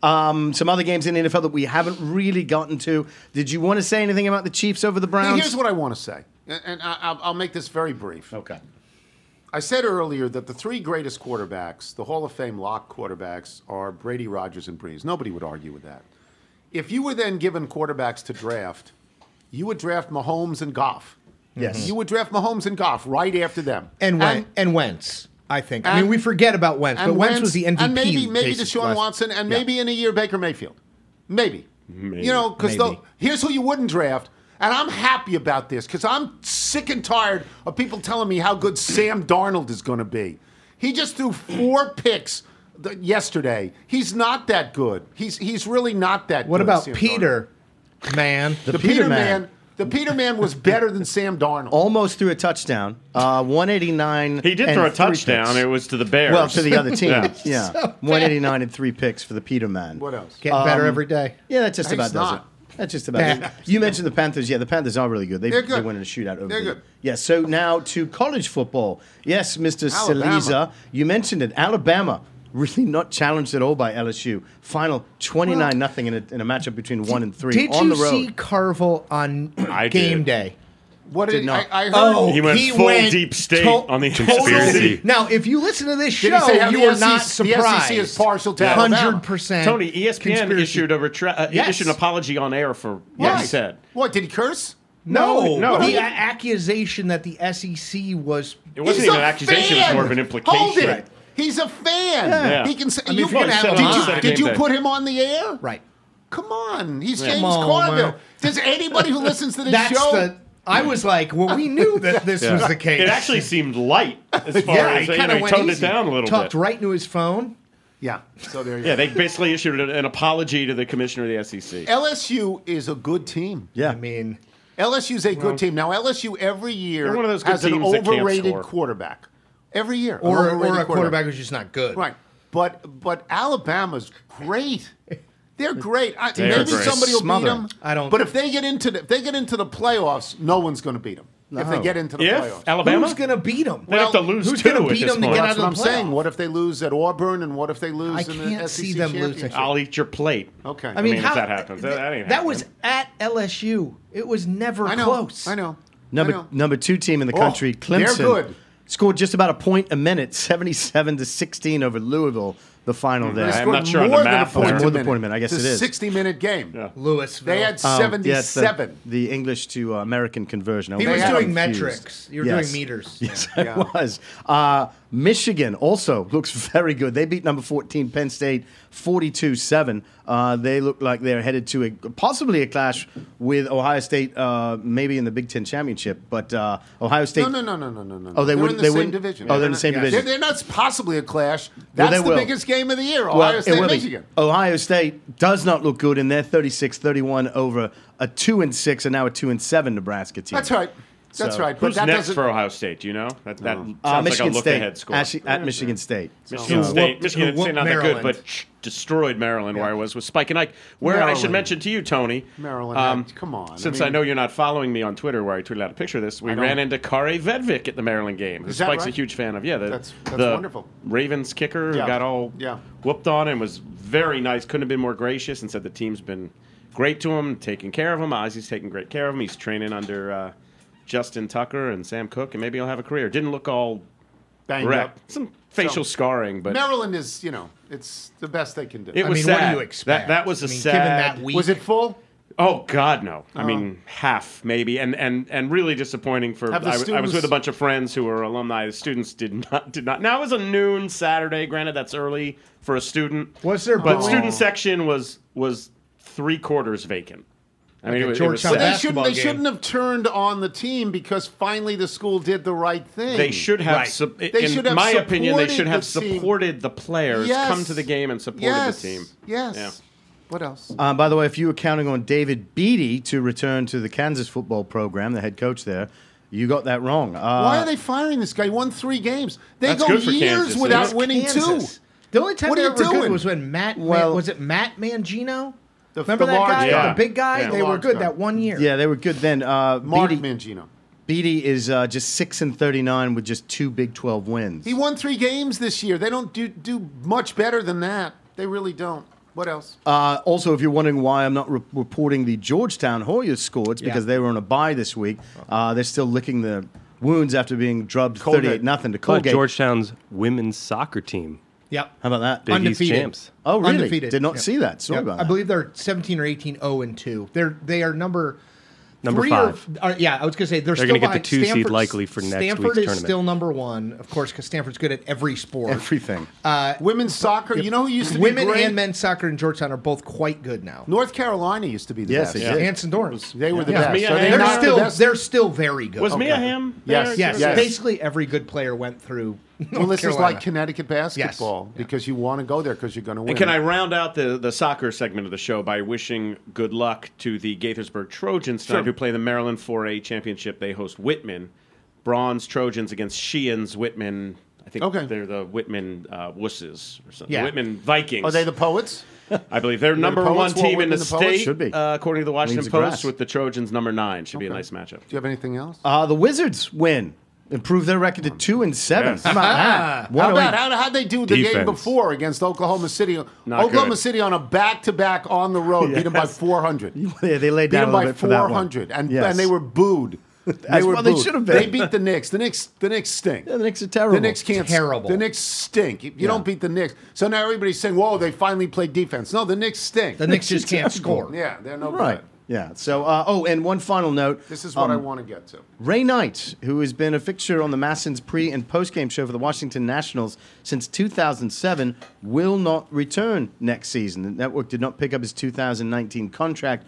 Some other games in the NFL that we haven't really gotten to. Did you want to say anything about the Chiefs over the Browns? Here's what I want to say, and I'll make this very brief. Okay. I said earlier that the 3 greatest quarterbacks, the Hall of Fame lock quarterbacks, are Brady, Rodgers, and Brees. Nobody would argue with that. If you were then given quarterbacks to draft, you would draft Mahomes and Goff. Yes. You would draft Mahomes and Goff right after them. And Wentz, I think. I and- mean, we forget about Wentz, but Wentz was the MVP. And maybe basis Deshaun last- Watson, and Yeah. maybe in a year Baker Mayfield. Maybe. Maybe. You know, because Maybe. here's who you wouldn't draft. And I'm happy about this because I'm sick and tired of people telling me how good Sam Darnold is going to be. He just threw 4 picks yesterday. He's not that good. He's really not that good. What about Sam Peter, man? Darnold. The Peterman. The Peterman was better than Sam Darnold. Almost threw a touchdown. 189. He did and throw a 3 touchdown. picks. It was to the Bears. Well, to the other team. Yeah. Yeah. 189 and 3 picks for the Peterman. What else? Getting better every day. Yeah, that just He's about does not. it. That's just about it. You mentioned the Panthers. Yeah, the Panthers are really good. They're good. They win in a shootout over They're the- good. Yeah, so now to college football. Yes, Mr. Alabama. Saliza, you mentioned it. Alabama really not challenged at all by LSU. Final 29-0 in a matchup between 1 and 3 Did on you the road. see Carvel on I game did. day? What Did not. I heard? Oh, He went full deep state on the conspiracy. Now, if you listen to this Did he show, say how you the are not SEC surprised. is partial to Alabama? 100%. Tony, ESPN conspiracy. issued issued an apology on air for what Why? he said. What, did he curse? No. The accusation that the SEC was. It wasn't He's even a an accusation; it was fan. more of an implication. Hold it. He's a fan. Yeah. He can say. I mean, if you're gonna have did you game day. put him on the air? Right. Come on, he's Yeah. James Come on, Carville. man. Does anybody who listens to this That's show? I was like, well, we knew that this was the case. It actually seemed light as far yeah, as he kind of went toned easy. it down a little Talked bit. right into his phone. Yeah. So there you Yeah, go. they basically issued an apology to the commissioner of the SEC. LSU is a good team. Yeah. I mean, LSU's a good team. Now LSU every year They're one of those good has an teams that can't overrated score. quarterback. Every year, an or overrated a quarterback who's just not good. Right. But Alabama's great. They're great. They're Maybe great. somebody will beat Smothering. them. I don't- But if they get into the playoffs, no one's going to beat them. If they get into the If playoffs. Alabama, Who's going to beat them? they have to lose who's two going to at beat this them to point. get That's out what of I'm the saying. playoffs? What if they lose at Auburn, and what if they lose I in the can't SEC see them losing. championship? I'll eat your plate. Okay. I mean, if how, that happens, that ain't that was happening. at LSU. It was never I know. close. I know. Number 2 team in the country, they're Clemson, good. scored just about a point a minute, 77-16 over Louisville. The final there. They I'm scored not sure on the more than map a point there. a More than a minute. point a minute. I guess It's it is. a 60-minute game. Yeah. Louisville. They had Yes, the- 77. the English to American conversion. he I was had doing confused. metrics. You were Yes. doing meters. Yes, Yeah. it was. Michigan also looks very good. They beat number 14 Penn State 42-7. They look like they're headed to possibly a clash with Ohio State, maybe in the Big Ten championship. But Ohio State. No. Oh, They're wouldn't- in the they same wouldn't- division. oh, they're in the same division. They're not possibly a clash. Well, That's they the will. biggest game of the year. Well, Ohio it State, will be. Michigan. Ohio State does not look good, and they're 36-31 over a 2-6 and now a 2-7 Nebraska team. That's right. That's So- right. But Who's that next doesn't. for Ohio State? Do you know? That sounds Michigan like a State look-ahead score. actually, at Michigan State. Michigan So- State, whooped- Michigan who State not that good, Maryland. but destroyed Maryland where I was with Spike and Ike. Where I should Maryland. mention to you, Tony. Maryland, come on. Since I, I mean- know you're not following me on Twitter, where I tweeted out a picture of this, we I don't. ran into Kare Vedvik at the Maryland game. Who Is that Spike's a right? huge fan of. Yeah, That's the wonderful. Ravens kicker who Yeah. got all Yeah. whooped on and was very nice. Couldn't have been more gracious and said the team's been great to him, taking care of him. Ozzy's taking great care of him. He's training under Justin Tucker and Sam Cook, and maybe he'll have a career. Didn't look all Banged wrecked. up. Some facial scarring, but Maryland is, it's the best they can do. it I was mean, sad. what do you expect? That was a I mean, sad. given that week. Was it full? Oh God, no! I mean, half maybe, and really disappointing for. Have the I was students- with a bunch of friends who were alumni. The students did not. Now it was a noon Saturday. Granted, that's early for a student. Was there But booing? student section was 3/4 vacant. I mean, Like a it was Georgetown sad. basketball They game. shouldn't have turned on the team because finally the school did the right thing. They should have. Right. They In should have my opinion, they supported should have the team. supported the players, Yes. come to the game, and supported Yes. the team. Yes. Yeah. What else? By the way, if you were counting on David Beatty to return to the Kansas football program, the head coach there, you got that wrong. Why are they firing this guy? He won 3 games. They That's go good for years Kansas, without isn't it? winning Kansas. 2. The only time What they are were you good doing? was when Matt Well- was it Matt Mangino? The- Remember the that large guy, guy. the big guy? Yeah. They The were large good guy. that one year. Yeah, they were good then. Mark Beatty, Mangino. Beatty is just 6-39 with just 2 Big 12 wins. He won 3 games this year. They don't do much better than that. They really don't. What else? Also, if you're wondering why I'm not reporting the Georgetown Hoyas score, it's Yeah. because they were on a bye this week. They're still licking the wounds after being drubbed Colgate. 38-0 to But Colgate. Georgetown's women's soccer team, Yep. How about that? Big East Undefeated. champs. Oh, really? Undefeated. Did not Yep. see that. Sorry Yep. about I that. believe they're 17 or 18, 0-2. They are number. Number three 5. yeah, I was going to say they're still gonna get the behind. 2 seed Stanford's- likely for next Stanford week's is tournament. still number 1, of course, because Stanford's good at every sport. Everything. Women's soccer, you know who used to be Women great? and men's soccer in Georgetown are both quite good now. North Carolina used to be the Yes, best. they did. Hanson Dorns. They were the Yeah. best. Mia So Hamm. they're They're not the still best. they're still very good. Was Mia Hamm there? Yes. Yes, Yes. basically every good player went through. Well, North this is Carolina. like Connecticut basketball because you want to go there because you're going to win. And can I round out the soccer segment of the show by wishing good luck to the Gaithersburg Trojans tonight, who play the Maryland 4A championship. They host Whitman. Bronze Trojans against Sheehan's Whitman. I think they're the Whitman Wusses or something. Yeah. The Whitman Vikings. Are they the Poets? I believe they're number Poets? 1 Well, team in the Whitman the Poets state, should be. according to the Washington Leaves of Post, grass. with the Trojans number 9. Should be a nice matchup. Do you have anything else? The Wizards win. Improve their record to 2-7. Yes. How about that? How about how'd they do the game Defense. before against Oklahoma City? Not Oklahoma good. City on a back-to-back on the road beat them by 400. Yeah, they laid Beat down them a by little bit for that one. 400, and Yes. they were booed. As well they should have been. They beat the Knicks. The Knicks stink. Yeah, the Knicks are terrible. The Knicks can't. Terrible. The Knicks stink. You don't beat the Knicks. So now everybody's saying, "Whoa, they finally played defense." No, the Knicks stink. The Knicks just can't score. Yeah, they're no Right. good. Yeah. So, and one final note. This is what I want to get to. Ray Knight, who has been a fixture on the Massins pre- and post-game show for the Washington Nationals since 2007, will not return next season. The network did not pick up his 2019 contract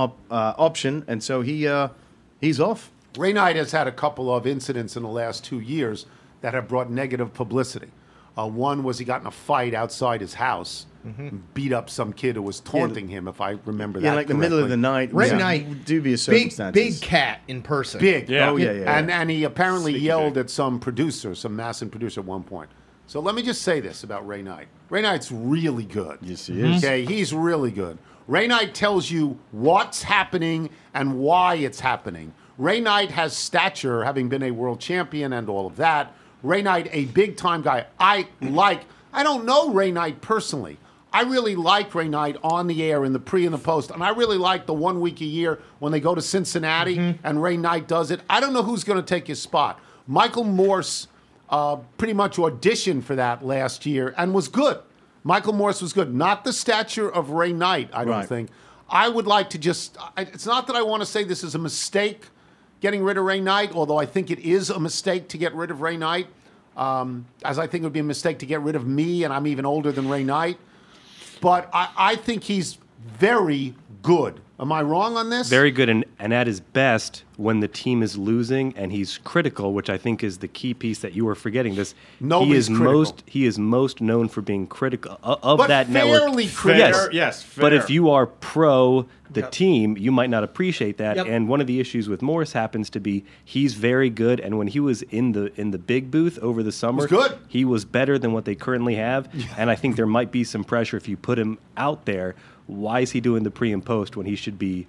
option, and so he's off. Ray Knight has had a couple of incidents in the last 2 years that have brought negative publicity. One was he got in a fight outside his house, and beat up some kid who was taunting him, if I remember that Yeah, like the middle of the night. Ray yeah. Knight, Dubious big circumstances. cat in person. Big. Yeah. Oh, yeah. And he apparently Sneaky yelled big. at some producer, some Masson producer at one point. So let me just say this about Ray Knight. Ray Knight's really good. Yes, he is. Okay, he's really good. Ray Knight tells you what's happening and why it's happening. Ray Knight has stature, having been a world champion and all of that. Ray Knight, a big-time guy. I don't know Ray Knight personally. I really like Ray Knight on the air in the pre and the post, and I really like the 1 week a year when they go to Cincinnati and Ray Knight does it. I don't know who's going to take his spot. Michael Morse pretty much auditioned for that last year and was good. Michael Morse was good. Not the stature of Ray Knight, I don't Right. think. I would like to it's not that I want to say this is a mistake, getting rid of Ray Knight, although I think it is a mistake to get rid of Ray Knight, as I think it would be a mistake to get rid of me, and I'm even older than Ray Knight. But I think he's very good. Am I wrong on this? Very good, and at his best, when the team is losing and he's critical, which I think is the key piece that you were forgetting. Nobody's critical. He is most known for being critical of But that fairly network. critical. Yes, But fair. if you are pro the team, you might not appreciate that. Yep. And one of the issues with Morris happens to be he's very good. And when he was in the big booth over the summer, good. he was better than what they currently have. And I think there might be some pressure if you put him out there. Why is he doing the pre and post when he should be,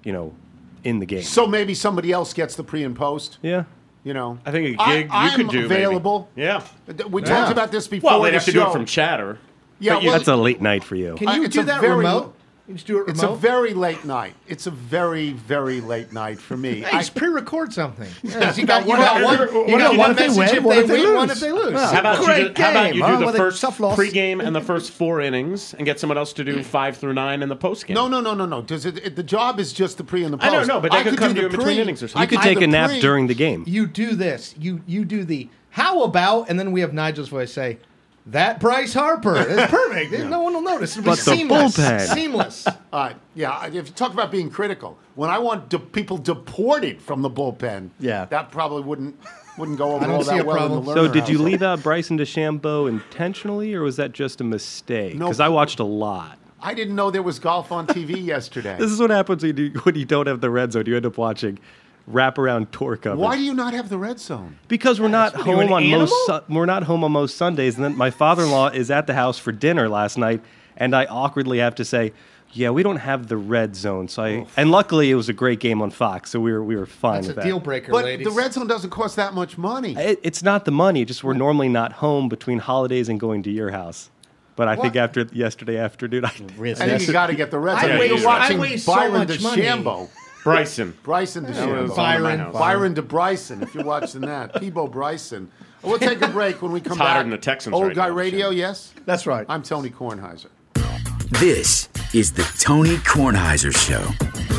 in the game? So maybe somebody else gets the pre and post. Yeah. I think a gig you I'm could do. available. Maybe. Yeah. We talked about this before. Well, they'd the have to do show. it from Chatter. Yeah, But you- well, That's a late night for you. Can you It's do a that very- remote? You just do it It's a remote? very late night. It's a very, very late night for me. Hey, just pre-record something. Yeah, you got one- one if they win, one if they one lose. if they lose. Yeah. How about Great how about you game, huh? do the With a first tough loss. pregame and the first 4 innings and get someone else to do 5 through 9 in the postgame? No. Does the job is just the pre and the I post. don't know, but they could come do to you the in between pre. innings or something. You could I take do a nap pre. during the game. You do this. You do the how about, and then we have Nigel's voice say, that Bryce Harper. It's perfect. No one will notice. It'll be But the seamless. bullpen. Seamless. All right, yeah. If you talk about being critical, when I want people deported from the bullpen, Yeah. that probably wouldn't go over I don't all see that a well problem. in the So learner did you household. leave out Bryson DeChambeau intentionally, or was that just a mistake? No. Because I watched a lot. I didn't know there was golf on TV yesterday. This is what happens when you don't have the red zone. You end up watching wraparound tour coverage. Why do you not have the red zone? Because we're not What are you, an home on most animal? we're not home on most Sundays, and then my father-in-law is at the house for dinner last night, and I awkwardly have to say, "Yeah, we don't have the red zone." So and luckily it was a great game on Fox, so we were fine That's with a that. deal breaker, But ladies. the red zone doesn't cost that much money. It's not the money; just we're normally not home between holidays and going to your house. But I think What? after yesterday afternoon, I think you got to get the red I zone. waste- You're watching I waste so Byron much money. DeChambeau. Bryson. Bryson DeChambeau. was Byron. on my house. Byron to Bryson, if you're watching that. Peebo Bryson. We'll take a break when we come Hotter back. than the Texans Old right Guy now, Radio, Shannon. yes? That's right. I'm Tony Kornheiser. This is the Tony Kornheiser Show.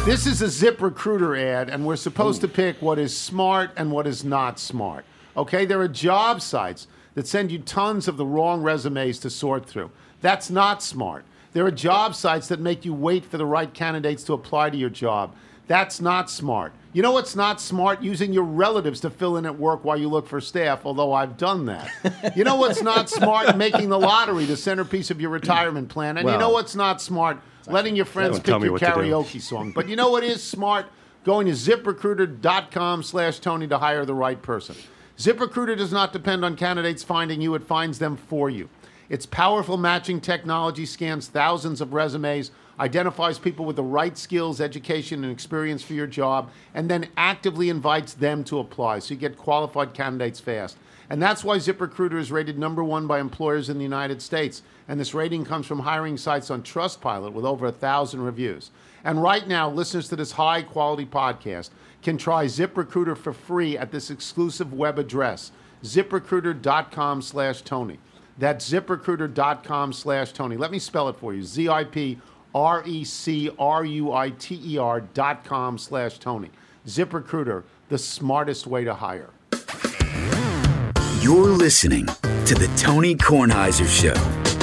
This is a ZipRecruiter ad, and we're supposed to pick what is smart and what is not smart. Okay, there are job sites that send you tons of the wrong resumes to sort through. That's not smart. There are job sites that make you wait for the right candidates to apply to your job. That's not smart. You know what's not smart? Using your relatives to fill in at work while you look for staff, although I've done that. You know what's not smart? Making the lottery the centerpiece of your retirement plan. And you know what's not smart? Letting your friends pick your karaoke song. But you know what is smart? Going to ZipRecruiter.com/Tony to hire the right person. ZipRecruiter does not depend on candidates finding you. It finds them for you. Its powerful matching technology scans thousands of resumes, identifies people with the right skills, education, and experience for your job, and then actively invites them to apply, so you get qualified candidates fast. And that's why ZipRecruiter is rated #1 by employers in the United States. And this rating comes from hiring sites on Trustpilot with over 1,000 reviews. And right now, listeners to this high-quality podcast can try ZipRecruiter for free at this exclusive web address, ZipRecruiter.com/Tony. That's ZipRecruiter.com/Tony. Let me spell it for you. ZipRecruiter.com/Tony. ZipRecruiter, the smartest way to hire. You're listening to the Tony Kornheiser Show.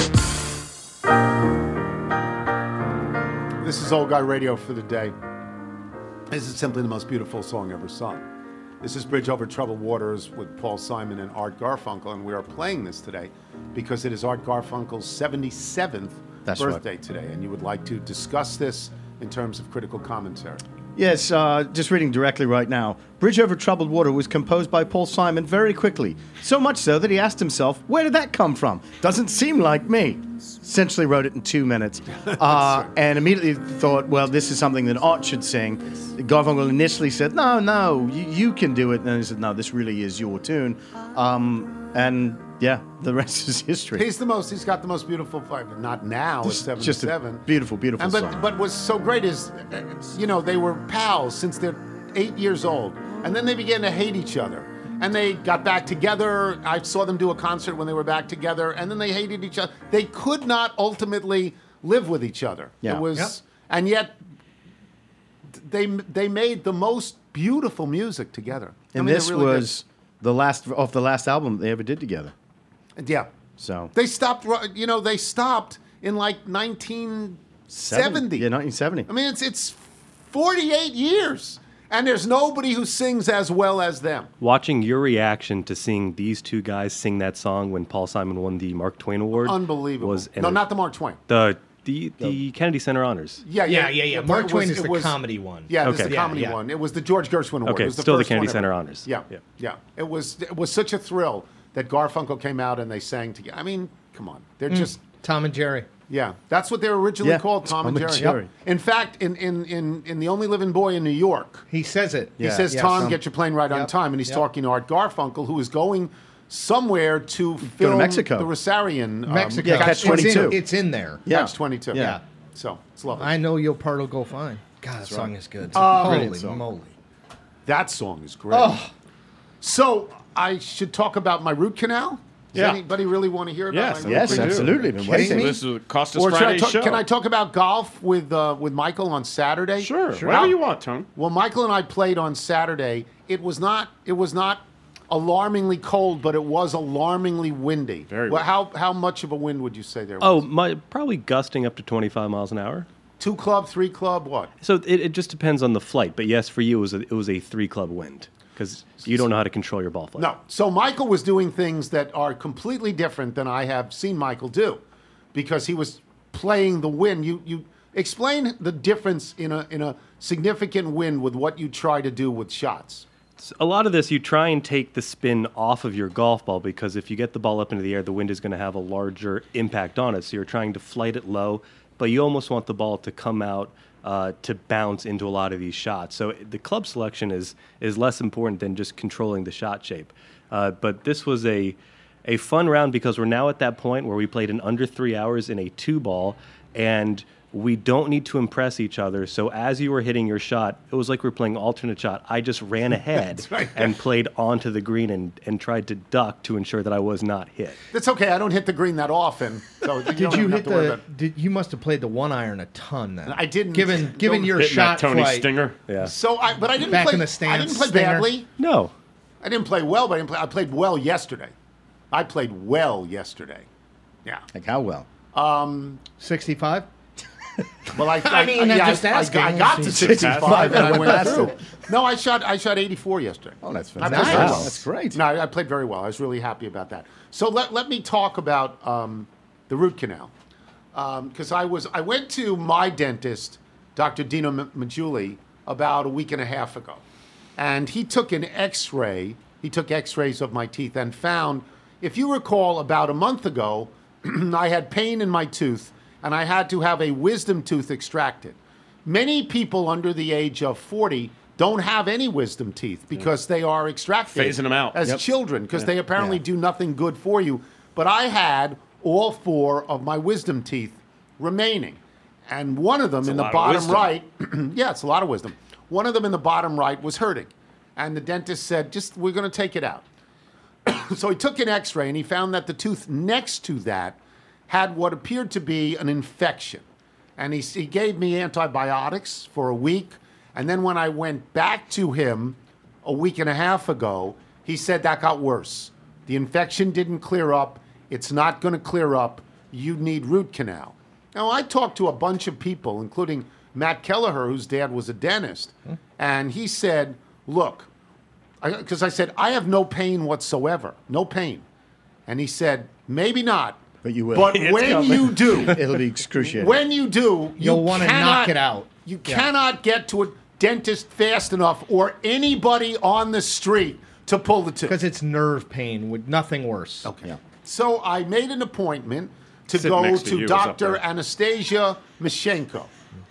This is Old Guy Radio for the day. This is simply the most beautiful song ever sung. This is Bridge Over Troubled Waters with Paul Simon and Art Garfunkel, and we are playing this today because it is Art Garfunkel's 77th birthday today, and you would like to discuss this in terms of critical commentary. Yes, just reading directly right now. Bridge Over Troubled Water was composed by Paul Simon very quickly. So much so that he asked himself, where did that come from? Doesn't seem like me. Essentially wrote it in 2 minutes. And immediately thought, well, this is something that Art should sing. Garfunkel initially said, no, you can do it. And he said, no, this really is your tune. And yeah, the rest is history. He's got the most beautiful, not now, it's 77. Just a beautiful song. But what's so great is, they were pals since they're 8 years old. And then they began to hate each other. And they got back together. I saw them do a concert when they were back together. And then they hated each other. They could not ultimately live with each other. Yeah. And yet they made the most beautiful music together. And this really was the last album they ever did together. Yeah. So they stopped. They stopped in like 1970. Yeah, 1970. I mean, it's 48 years, and there's nobody who sings as well as them. Watching your reaction to seeing these two guys sing that song when Paul Simon won the Mark Twain Award, unbelievable. Not the Mark Twain. The Kennedy Center Honors. Yeah. Mark Twain is the comedy one. Yeah, this is the comedy one. It was the George Gershwin Award. Okay, it was still the Kennedy Center Honors. Yeah. It was such a thrill that Garfunkel came out and they sang together. I mean, come on. They're just... Tom and Jerry. Yeah, that's what they were originally called, Tom and Jerry. Yep. In fact, in The Only Living Boy in New York... He says it. He says, Tom, get your plane right on time. And he's talking to Art Garfunkel, who is going somewhere to film Mexico. The Rosarian... Mexico. Catch 22. It's in there. Yeah. Catch 22. Yeah. So, it's lovely. I Know Your Part Will Go Fine. God, that song is good. Holy moly. That song is great. Oh. So, I should talk about my root canal? Does anybody really want to hear about my root canal? Yes, absolutely. This is a Costas Friday show. Can I talk about golf with Michael on Saturday? Sure. Whatever you want, Tone. Well, Michael and I played on Saturday. It was not alarmingly cold, but it was alarmingly windy. Very well, how much of a wind would you say there was? Oh, probably gusting up to 25 miles an hour. 2 club, 3 club, what? So it just depends on the flight. But yes, for you, it was a 3 club wind because you don't know how to control your ball flight. No. So Michael was doing things that are completely different than I have seen Michael do because he was playing the wind. You explain the difference in a significant wind with what you try to do with shots. A lot of this, you try and take the spin off of your golf ball because if you get the ball up into the air, the wind is going to have a larger impact on it. So you're trying to flight it low, but you almost want the ball to come out to bounce into a lot of these shots. So the club selection is less important than just controlling the shot shape. But this was a a fun round because we're now at that point where we played in under 3 hours in a 2-ball, and we don't need to impress each other. So as you were hitting your shot, it was like we were playing alternate shot. I just ran ahead and played onto the green and tried to duck to ensure that I was not hit. That's okay. I don't hit the green that often. So Did you hit you must have played the 1-iron a ton then. I didn't. Given your Hitting shot that Tony flight. Stinger. Yeah. So but I didn't Back play. in the stands, I didn't play Stinger. badly. No. I didn't play well, but I played well yesterday. I played well yesterday. Yeah. Like how well? 65. Well, I mean, I'm just asking. I got to 65 and I went Faster. through. No, I shot 84 yesterday. Oh, that's I fantastic. played very well. That's great. No, I played very well. I was really happy about that. So let me talk about the root canal, because I went to my dentist, Dr. Dino Majuli, about a week and a half ago, and he took an X-ray. He took X-rays of my teeth and found, if you recall, about a month ago, I had pain in my tooth, and I had to have a wisdom tooth extracted. Many people under the age of 40 don't have any wisdom teeth because they are extracted Phasing them out. as children because they apparently do nothing good for you. But I had all 4 of my wisdom teeth remaining. And one of them in the bottom right, yeah, it's a lot of wisdom. One of them in the bottom right was hurting. And the dentist said, we're going to take it out. So he took an X-ray and he found that the tooth next to that had what appeared to be an infection. And he gave me antibiotics for a week. And then when I went back to him a week and a half ago, he said that got worse. The infection didn't clear up. It's not going to clear up. You need root canal. Now, I talked to a bunch of people, including Matt Kelleher, whose dad was a dentist. And he said, look, because I said, I have no pain whatsoever. No pain. And he said, maybe not. But you will. But when you do, It'll be excruciating. when you do, You'll want to knock it out. You cannot get to a dentist fast enough or anybody on the street to pull the tooth. Because it's nerve pain with nothing worse. Okay. Yeah. So I made an appointment to Sit go next to to you is up Dr. there. Anastasia Mishenko.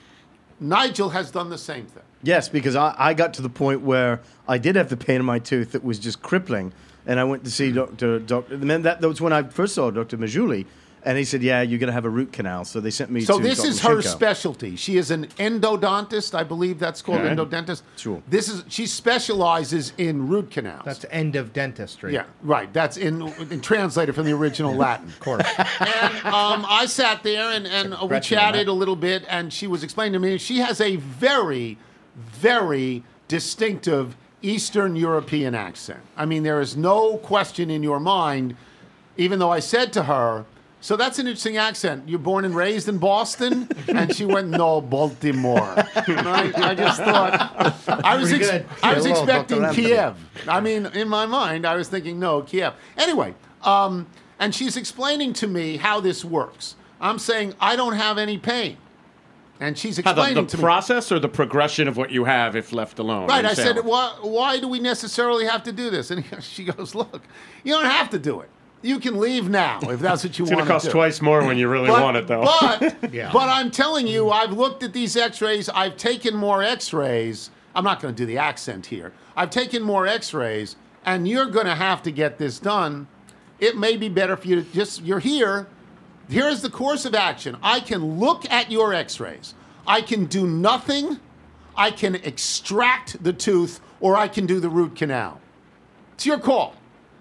Nigel has done the same thing. Yes, because I got to the point where I did have the pain in my tooth that was just crippling, and I went to see Doctor. And then that was when I first saw Dr. Majuli, and he said, "Yeah, you're going to have a root canal." So they sent me. So to this Dr. is her Mishenko. specialty. She is an endodontist, I believe that's called endodontist. Sure. She specializes in root canals. That's end of dentistry. Yeah, right. That's in translated from the original Latin. Of course. And I sat there and we chatted a little bit, and she was explaining to me she has a very, very distinctive Eastern European accent. I mean, there is no question in your mind, even though I said to her, so that's an interesting accent. You're born and raised in Boston? And she went, no, Baltimore. And I just thought, I was expecting Kiev. I mean, in my mind, I was thinking, no, Kiev. Anyway, and she's explaining to me how this works. I'm saying, I don't have any pain. And she's explaining the to me. process or the progression of what you have if left alone? Right, I said, why do we necessarily have to do this? And she goes, look, you don't have to do it. You can leave now if that's what you want to do. It's going to cost twice more when you really want it, though. But I'm telling you, I've looked at these X-rays. I've taken more X-rays. I'm not going to do the accent here. I've taken more X-rays, and you're going to have to get this done. It may be better for you to you're here. Here's the course of action. I can look at your X-rays. I can do nothing. I can extract the tooth, or I can do the root canal. It's your call.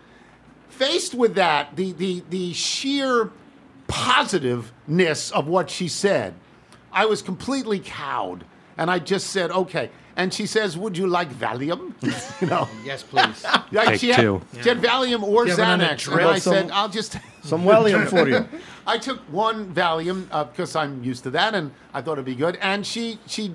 Faced with that, the sheer positiveness of what she said, I was completely cowed. And I just said, okay. And she says, would you like Valium? Yes, please. Like she had Valium or Do you have it on a Xanax. drip? And I said, I'll just... Some Valium for you. I took one Valium because I'm used to that, and I thought it'd be good. And she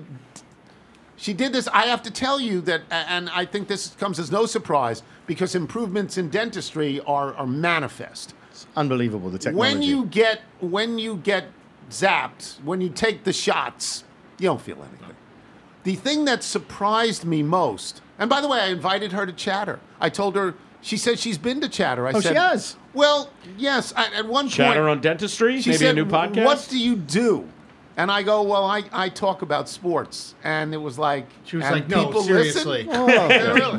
did this. I have to tell you that, and I think this comes as no surprise, because improvements in dentistry are manifest. It's unbelievable, the technology. When you get zapped, when you take the shots, you don't feel anything. The thing that surprised me most, and by the way, I invited her to Chatter. I told her, she said she's been to Chatter. I said, she has? Well, yes. At one point, Chatter on dentistry? she Maybe said, a new podcast? what do you do? And I go, well, I talk about sports. And it was like... She was and like, no, people seriously. listen? Yeah, really.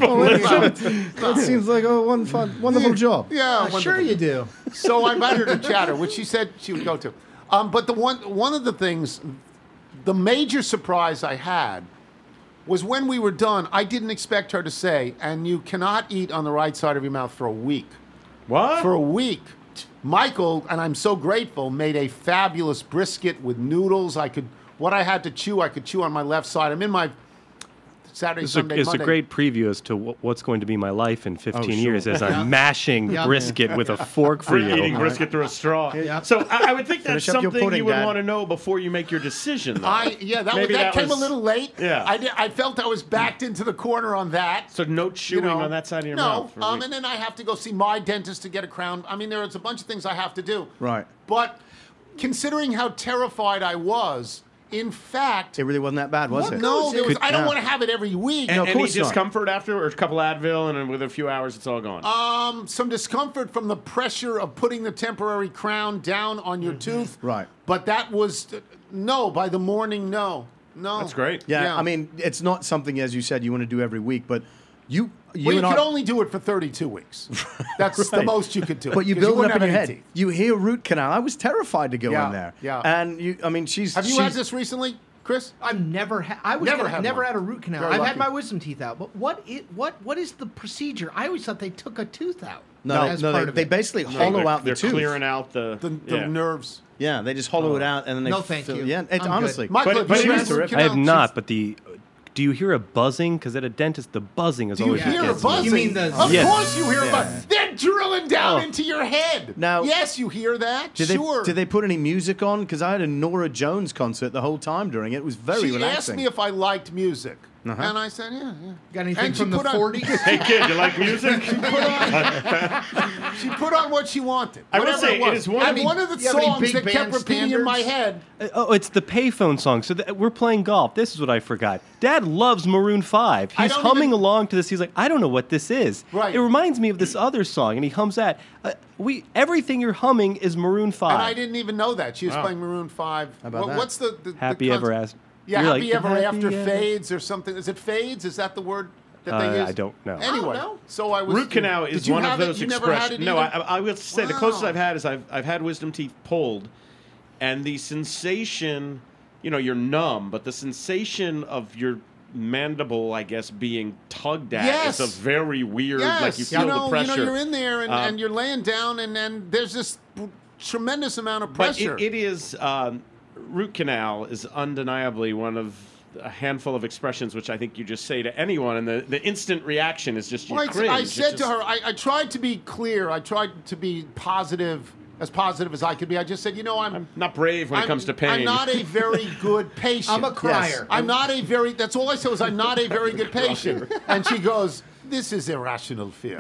That seems like a wonderful job. Yeah, Sure wonderful. you do. So I invited her to Chatter, which she said she would go to. But one of the things, the major surprise I had was when we were done, I didn't expect her to say, and you cannot eat on the right side of your mouth for a week. What? For a week. Michael, and I'm so grateful, made a fabulous brisket with noodles. What I had to chew, I could chew on my left side. I'm in my Saturday, Sunday, It's Monday. a great preview as to what's going to be my life in 15 years as I'm mashing Yeah. brisket with a fork for you. Eating brisket through a straw. Yeah. So I would think that's Finish up your something pudding, you would Dad. want to know before you make your decision. Though. That came a little late. Yeah. I felt I was backed into the corner on that. So no chewing on that side of your mouth. for a week. And then I have to go see my dentist to get a crown. I mean, there's a bunch of things I have to do. Right. But considering how terrified I was, in fact, It really wasn't that bad, was it? no, there was, I don't yeah. want to have it every week. No, of Any course not. discomfort after, or a couple Advil, and then with a few hours, it's all gone. Some discomfort from the pressure of putting the temporary crown down on your tooth. Right. But that was, no, by the morning, no. That's great. Yeah, I mean, it's not something, as you said, you want to do every week, but you Well, you and could I, only do it for 32 weeks. That's the Right. most you could do. But you 'cause build it wouldn't up in have your any head. teeth. You hear root canal. I was terrified to go Yeah, in there. yeah. And Have you she's had this recently, Chris? I've never had. I was Never never, had never one. had a root canal. Very I've lucky. had my wisdom teeth out. But what is the procedure? I always thought they took a tooth out. as no, part of they it. basically hollow out the They're tooth. clearing out the The nerves. Yeah, they just hollow it out and then they No, thank fill- you. Yeah, it's I'm honestly. good. Michael, But have you it had is root terrific. I canal? have not, but do you hear a buzzing? Because at a dentist, the buzzing is Do you always hear what a gets me. buzzing? You mean the- Of Yes. course you hear a buzz. They're drilling down Oh. into your head. Now- yes, you hear that. Did sure. they put any music on? Because I had a Nora Jones concert the whole time during it. It was very she relaxing. asked me if I liked music. Uh-huh. And I said, yeah. Got anything And she from the put on- 40s? Hey kid, you like music? She put on what she wanted. I will Whatever say, it was. it is one and of one of the you have any songs big that kept band repeating in my standards? head. Oh, it's the payphone song. So we're playing golf. This is what I forgot. Dad loves Maroon 5. I He's don't humming even- along to this. He's like, I don't know what this is. Right. It reminds me of this other song, and he hums that. Everything you're humming is Maroon 5. And I didn't even know that. She was playing Maroon 5. How about that? What's the Happy Ever After. Yeah, You're Happy like, Ever Happy After Ever- Fades or something. Is it fades? Is that the word that they use? I don't know. Anyway, know. so I was. Root canal Did is you one have of it? those You never had expressions. it No, either? I will say the closest Wow. I've had is I've had wisdom teeth pulled, and the sensation, you're numb, but the sensation of your mandible, I guess, being tugged at Yes. is a very weird, Yes, like you feel the pressure. you're in there and you're laying down and there's this tremendous amount of But pressure. it is root canal is undeniably one of a handful of expressions which I think you just say to anyone, and the instant reaction is just you Well, cringe. I It's said to just- her, I tried to be clear. I tried to be positive as I could be. I just said, I'm not brave when it comes to pain. I'm not a very good patient. I'm a crier. I'm not a very. That's all I said was I'm not a very good patient. And she goes, "This is irrational fear."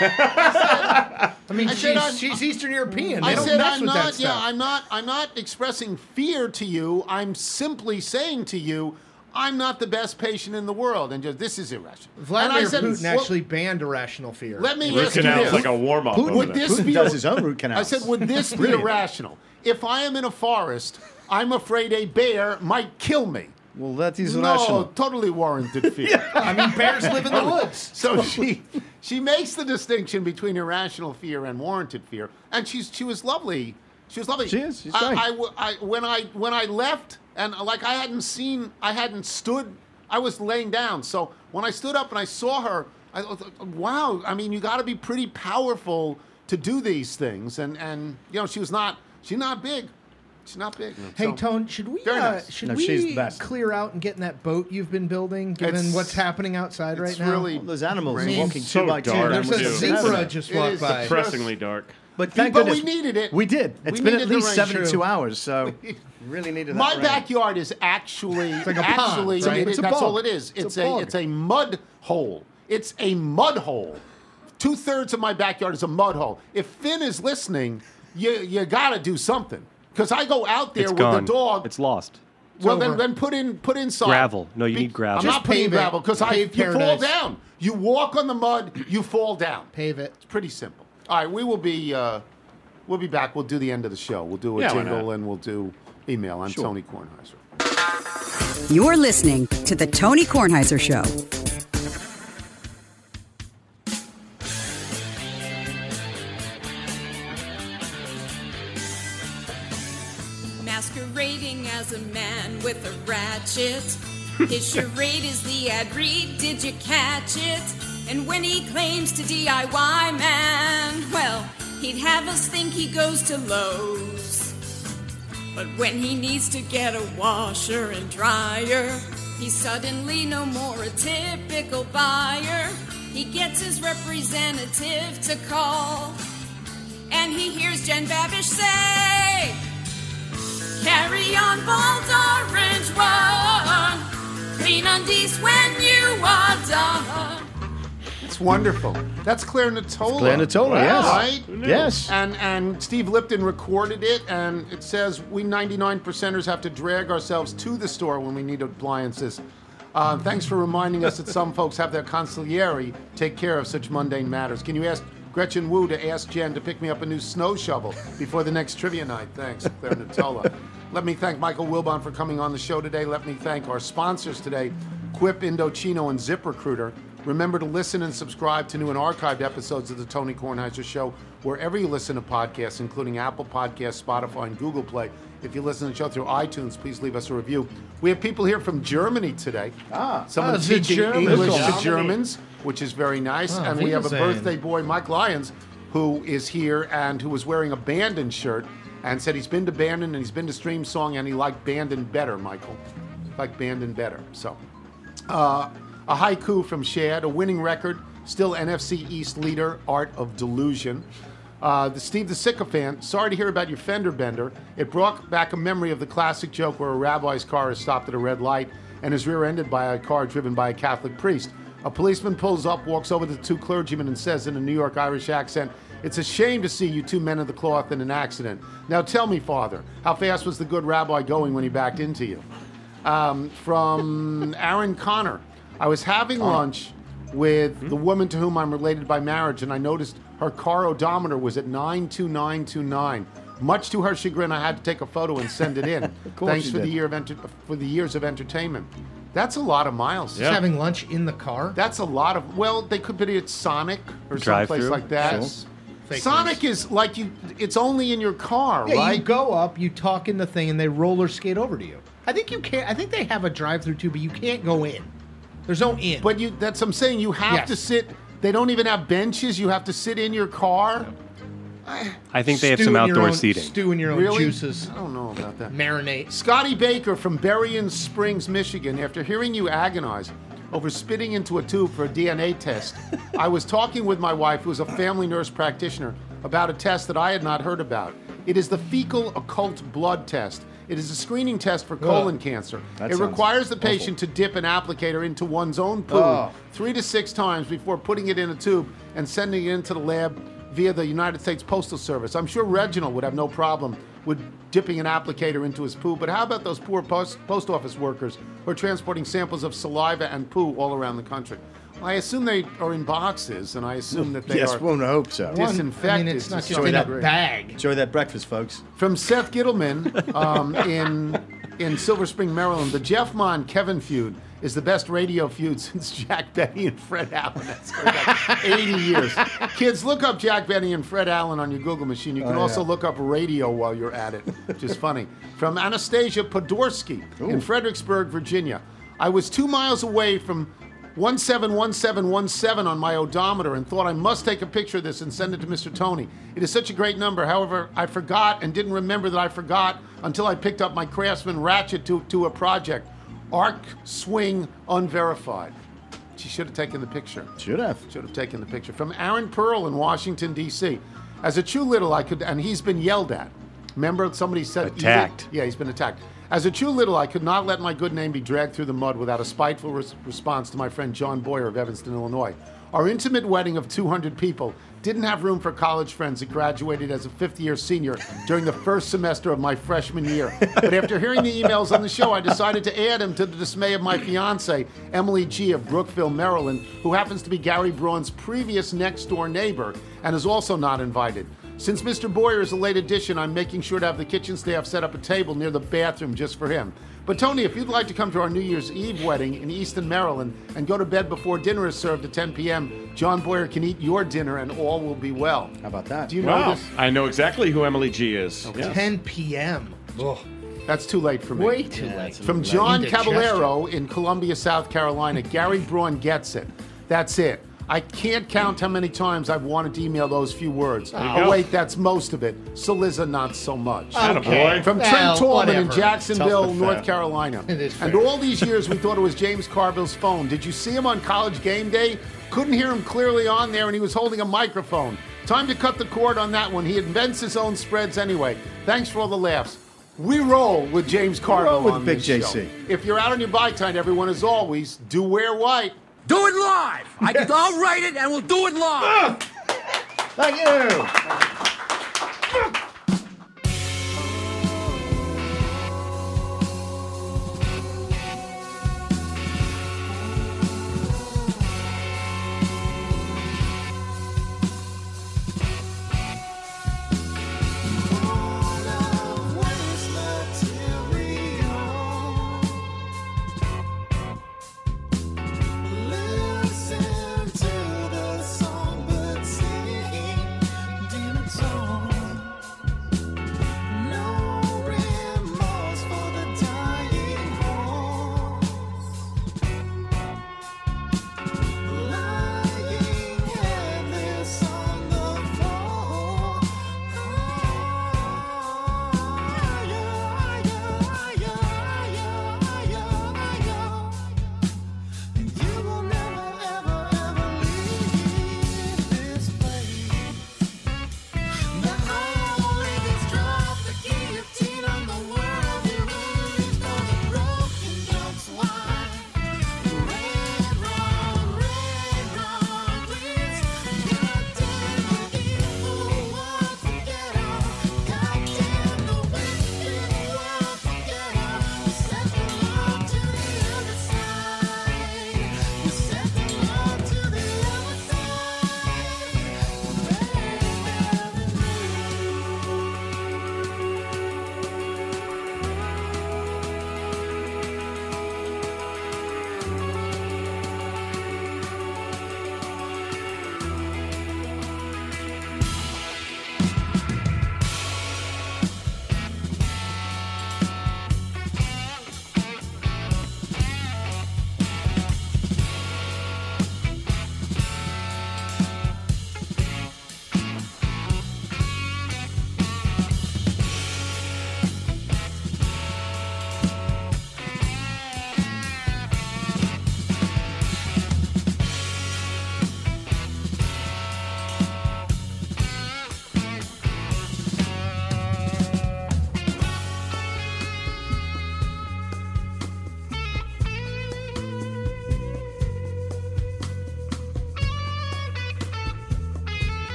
I mean, I said I'm- she's Eastern European. They I don't said mess I'm with that not. stuff. Yeah, I'm not expressing fear to you. I'm simply saying to you, I'm not the best patient in the world, and just this is irrational. Vladimir and I said, Putin well, actually banned irrational fear. Let me root ask you canal this. is like a warm up. Would this Putin be does his own root canals. I said, would this be irrational? If I am in a forest, I'm afraid a bear might kill me. Well, that is No, irrational. totally warranted fear. I mean, bears live in the woods. So she makes the distinction between irrational fear and warranted fear, and she was lovely. She was lovely. She is. She's great. When I left, and like I hadn't stood. I was laying down. So when I stood up and I saw her, I was like, wow. I mean, you got to be pretty powerful to do these things. And she's not big. She's not big. Hey, So- Tone, should we Very nice. should No, she's the we best. clear out and get in that boat you've been building, given It's- what's happening outside right it's now? really- Well, those animals I are mean, walking so 2 by 2 dark. down There's with a There's you. zebra just It walked is by. depressingly dark. But thank But we goodness needed it. We did. It's We been needed at the least rain. 72 True. hours, so really needed that My rain. backyard is actually like a actually pond, right? it- It's a that's bog. all it is. It's It's a bog. it's a mud hole. It's a mud hole. 2/3 of my backyard is a mud hole. If Finn is listening, you got to do something because I go out there It's with gone. the dog. It's lost. well, over. then put in salt. Gravel. No, you need gravel. I'm Just not putting pave it. gravel because Pave you fall paradise. down. You walk on the mud, you fall down. Pave it. It's pretty simple. All right, we'll be back. We'll do the end of the show. We'll do a Yeah, why jingle not? and we'll do email. I'm Tony Kornheiser. You're listening to The Tony Kornheiser Show. Masquerading as a man with a ratchet. His charade is the ad read, did you catch it? And when he claims to DIY man, well, he'd have us think he goes to Lowe's. But when he needs to get a washer and dryer, he's suddenly no more a typical buyer. He gets his representative to call, and he hears Jen Babish say, carry on, bald orange one, clean undies when you are done. It's wonderful. That's Claire Natola. Claire Natola, yes. Right? Yes. And Steve Lipton recorded it, and it says, we 99%ers have to drag ourselves to the store when we need appliances. Thanks for reminding us that some folks have their consigliere take care of such mundane matters. Can you ask Gretchen Wu to ask Jen to pick me up a new snow shovel before the next trivia night? Thanks, Claire Natola. Let me thank Michael Wilbon for coming on the show today. Let me thank our sponsors today, Quip, Indochino, and ZipRecruiter. Remember to listen and subscribe to new and archived episodes of The Tony Kornheiser Show wherever you listen to podcasts, including Apple Podcasts, Spotify, and Google Play. If you listen to the show through iTunes, please leave us a review. We have people here from Germany today. Someone teaching English to Germans, which is very nice. And we have a birthday boy, Mike Lyons, who is here and who was wearing a Bandon shirt and said he's been to Bandon and he's been to Stream Song and he liked Bandon better, Michael. Liked Bandon better. So, a haiku from Shad, a winning record, still NFC East leader, Art of Delusion. Steve the Sycophant, sorry to hear about your fender bender. It brought back a memory of the classic joke where a rabbi's car is stopped at a red light and is rear-ended by a car driven by a Catholic priest. A policeman pulls up, walks over to the two clergymen and says in a New York Irish accent, "It's a shame to see you two men of the cloth in an accident. Now tell me, Father, how fast was the good rabbi going when he backed into you?" From Aaron Connor, I was having lunch with the woman to whom I'm related by marriage, and I noticed her car odometer was at 92929. Much to her chagrin, I had to take a photo and send it in. Thanks for the years of entertainment. That's a lot of miles. Just having lunch in the car? That's a lot of. Well, they could be at Sonic or someplace like that. Fake Sonic news. is like you. It's only in your car, Yeah, right? you go up, you talk in the thing, and they roller skate over to you. I think you can't. I think they have a drive-through too, but you can't go in. There's no in. But that's what I'm saying. You have to sit. They don't even have benches. You have to sit in your car. I think they have some outdoor seating. Stew in your own Really? juices. I don't know about that. Marinate. Scotty Baker from Berrien Springs, Michigan. After hearing you agonize over spitting into a tube for a DNA test, I was talking with my wife, who is a family nurse practitioner, about a test that I had not heard about. It is the fecal occult blood test. It is a screening test for colon cancer. It requires the patient to dip an applicator into one's own poo 3 to 6 times before putting it in a tube and sending it into the lab via the United States Postal Service. I'm sure Reginald would have no problem with dipping an applicator into his poo, but how about those poor post office workers who are transporting samples of saliva and poo all around the country? Well, I assume they are in boxes, and I assume that they are one would hope so. disinfected. I mean, it's not just in a bag. Enjoy that breakfast, folks. From Seth Gittleman in Silver Spring, Maryland, the Jeff Mon-Kevin feud is the best radio feud since Jack Benny and Fred Allen. That's going back 80 years. Kids, look up Jack Benny and Fred Allen on your Google machine. You can also look up radio while you're at it, which is funny. From Anastasia Podorsky in Fredericksburg, Virginia. I was 2 miles away from 171717 on my odometer and thought I must take a picture of this and send it to Mr. Tony. It is such a great number. However, I forgot and didn't remember that I forgot until I picked up my Craftsman ratchet to a project. Arc swing unverified. She should have taken the picture. Should have taken the picture. From Aaron Pearl in Washington, D.C. As a true little, and he's been yelled at. Remember somebody said... Attacked. He's been attacked. As a true little, I could not let my good name be dragged through the mud without a spiteful response to my friend John Boyer of Evanston, Illinois. Our intimate wedding of 200 people didn't have room for college friends that graduated as a fifth-year senior during the first semester of my freshman year. But after hearing the emails on the show, I decided to add him to the dismay of my fiancée, Emily G. of Brookville, Maryland, who happens to be Gary Braun's previous next-door neighbor and is also not invited. Since Mr. Boyer is a late addition, I'm making sure to have the kitchen staff set up a table near the bathroom just for him. But Tony, if you'd like to come to our New Year's Eve wedding in Easton, Maryland, and go to bed before dinner is served at 10 p.m., John Boyer can eat your dinner and all will be well. How about that? Do you know this? I know exactly who Emily G is. Okay. Yes. 10 p.m. Ugh. That's too late for me. Way too late. From John Indigestion. Caballero in Columbia, South Carolina, Gary Braun gets it. That's it. I can't count how many times I've wanted to email those few words. go. Wait, that's most of it. Saliza, not so much. Attaboy. From Trent Well, Tallman in whatever. Jacksonville, Tough to North fathom. Carolina. It is And fair. all these years we thought it was James Carville's phone. Did you see him on College Game Day? Couldn't hear him clearly on there, and he was holding a microphone. Time to cut the cord on that one. He invents his own spreads anyway. Thanks for all the laughs. We roll with James Carville with on Big this JC. show. If you're out on your bike tonight, everyone, as always, do wear white. Do it live. I'll write it and we'll do it live. Thank you.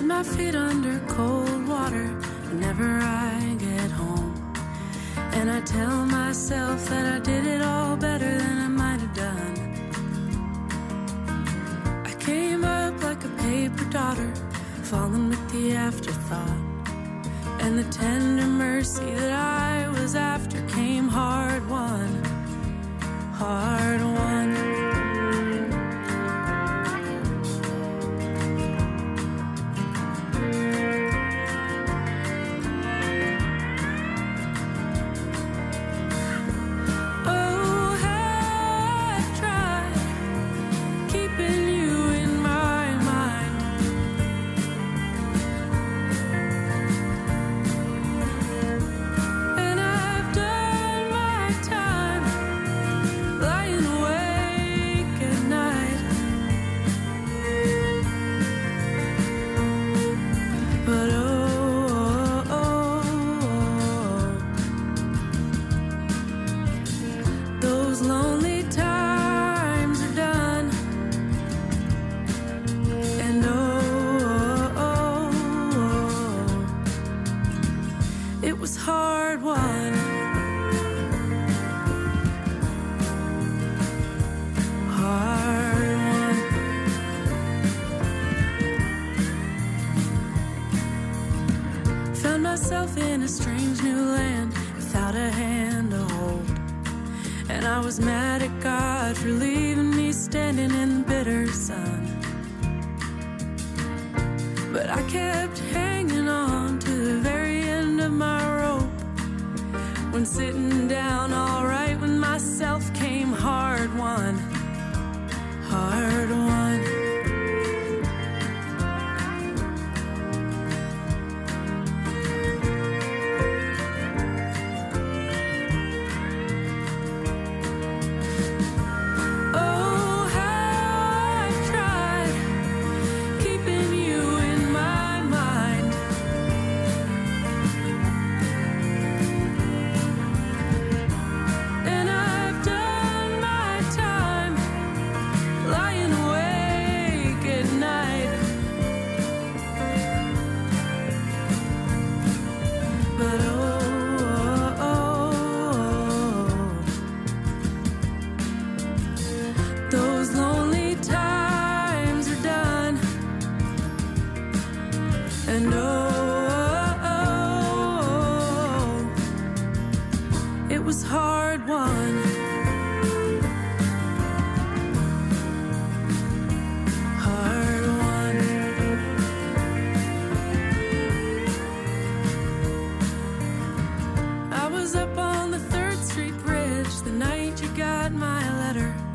my feet under cold water whenever I get home. And I tell myself that I did it all better than I might have done. I came up like a paper daughter, falling with the afterthought. And the tender mercy that I was after came hard won, hard won. In a strange new land without a hand to hold. And I was mad at God for leaving me standing in the bitter sun. But I kept hanging on to the very end of my rope. When sitting down all right with myself came hard won, hard won. And it was hard won. Hard won. I was up on the 3rd Street Bridge the night you got my letter.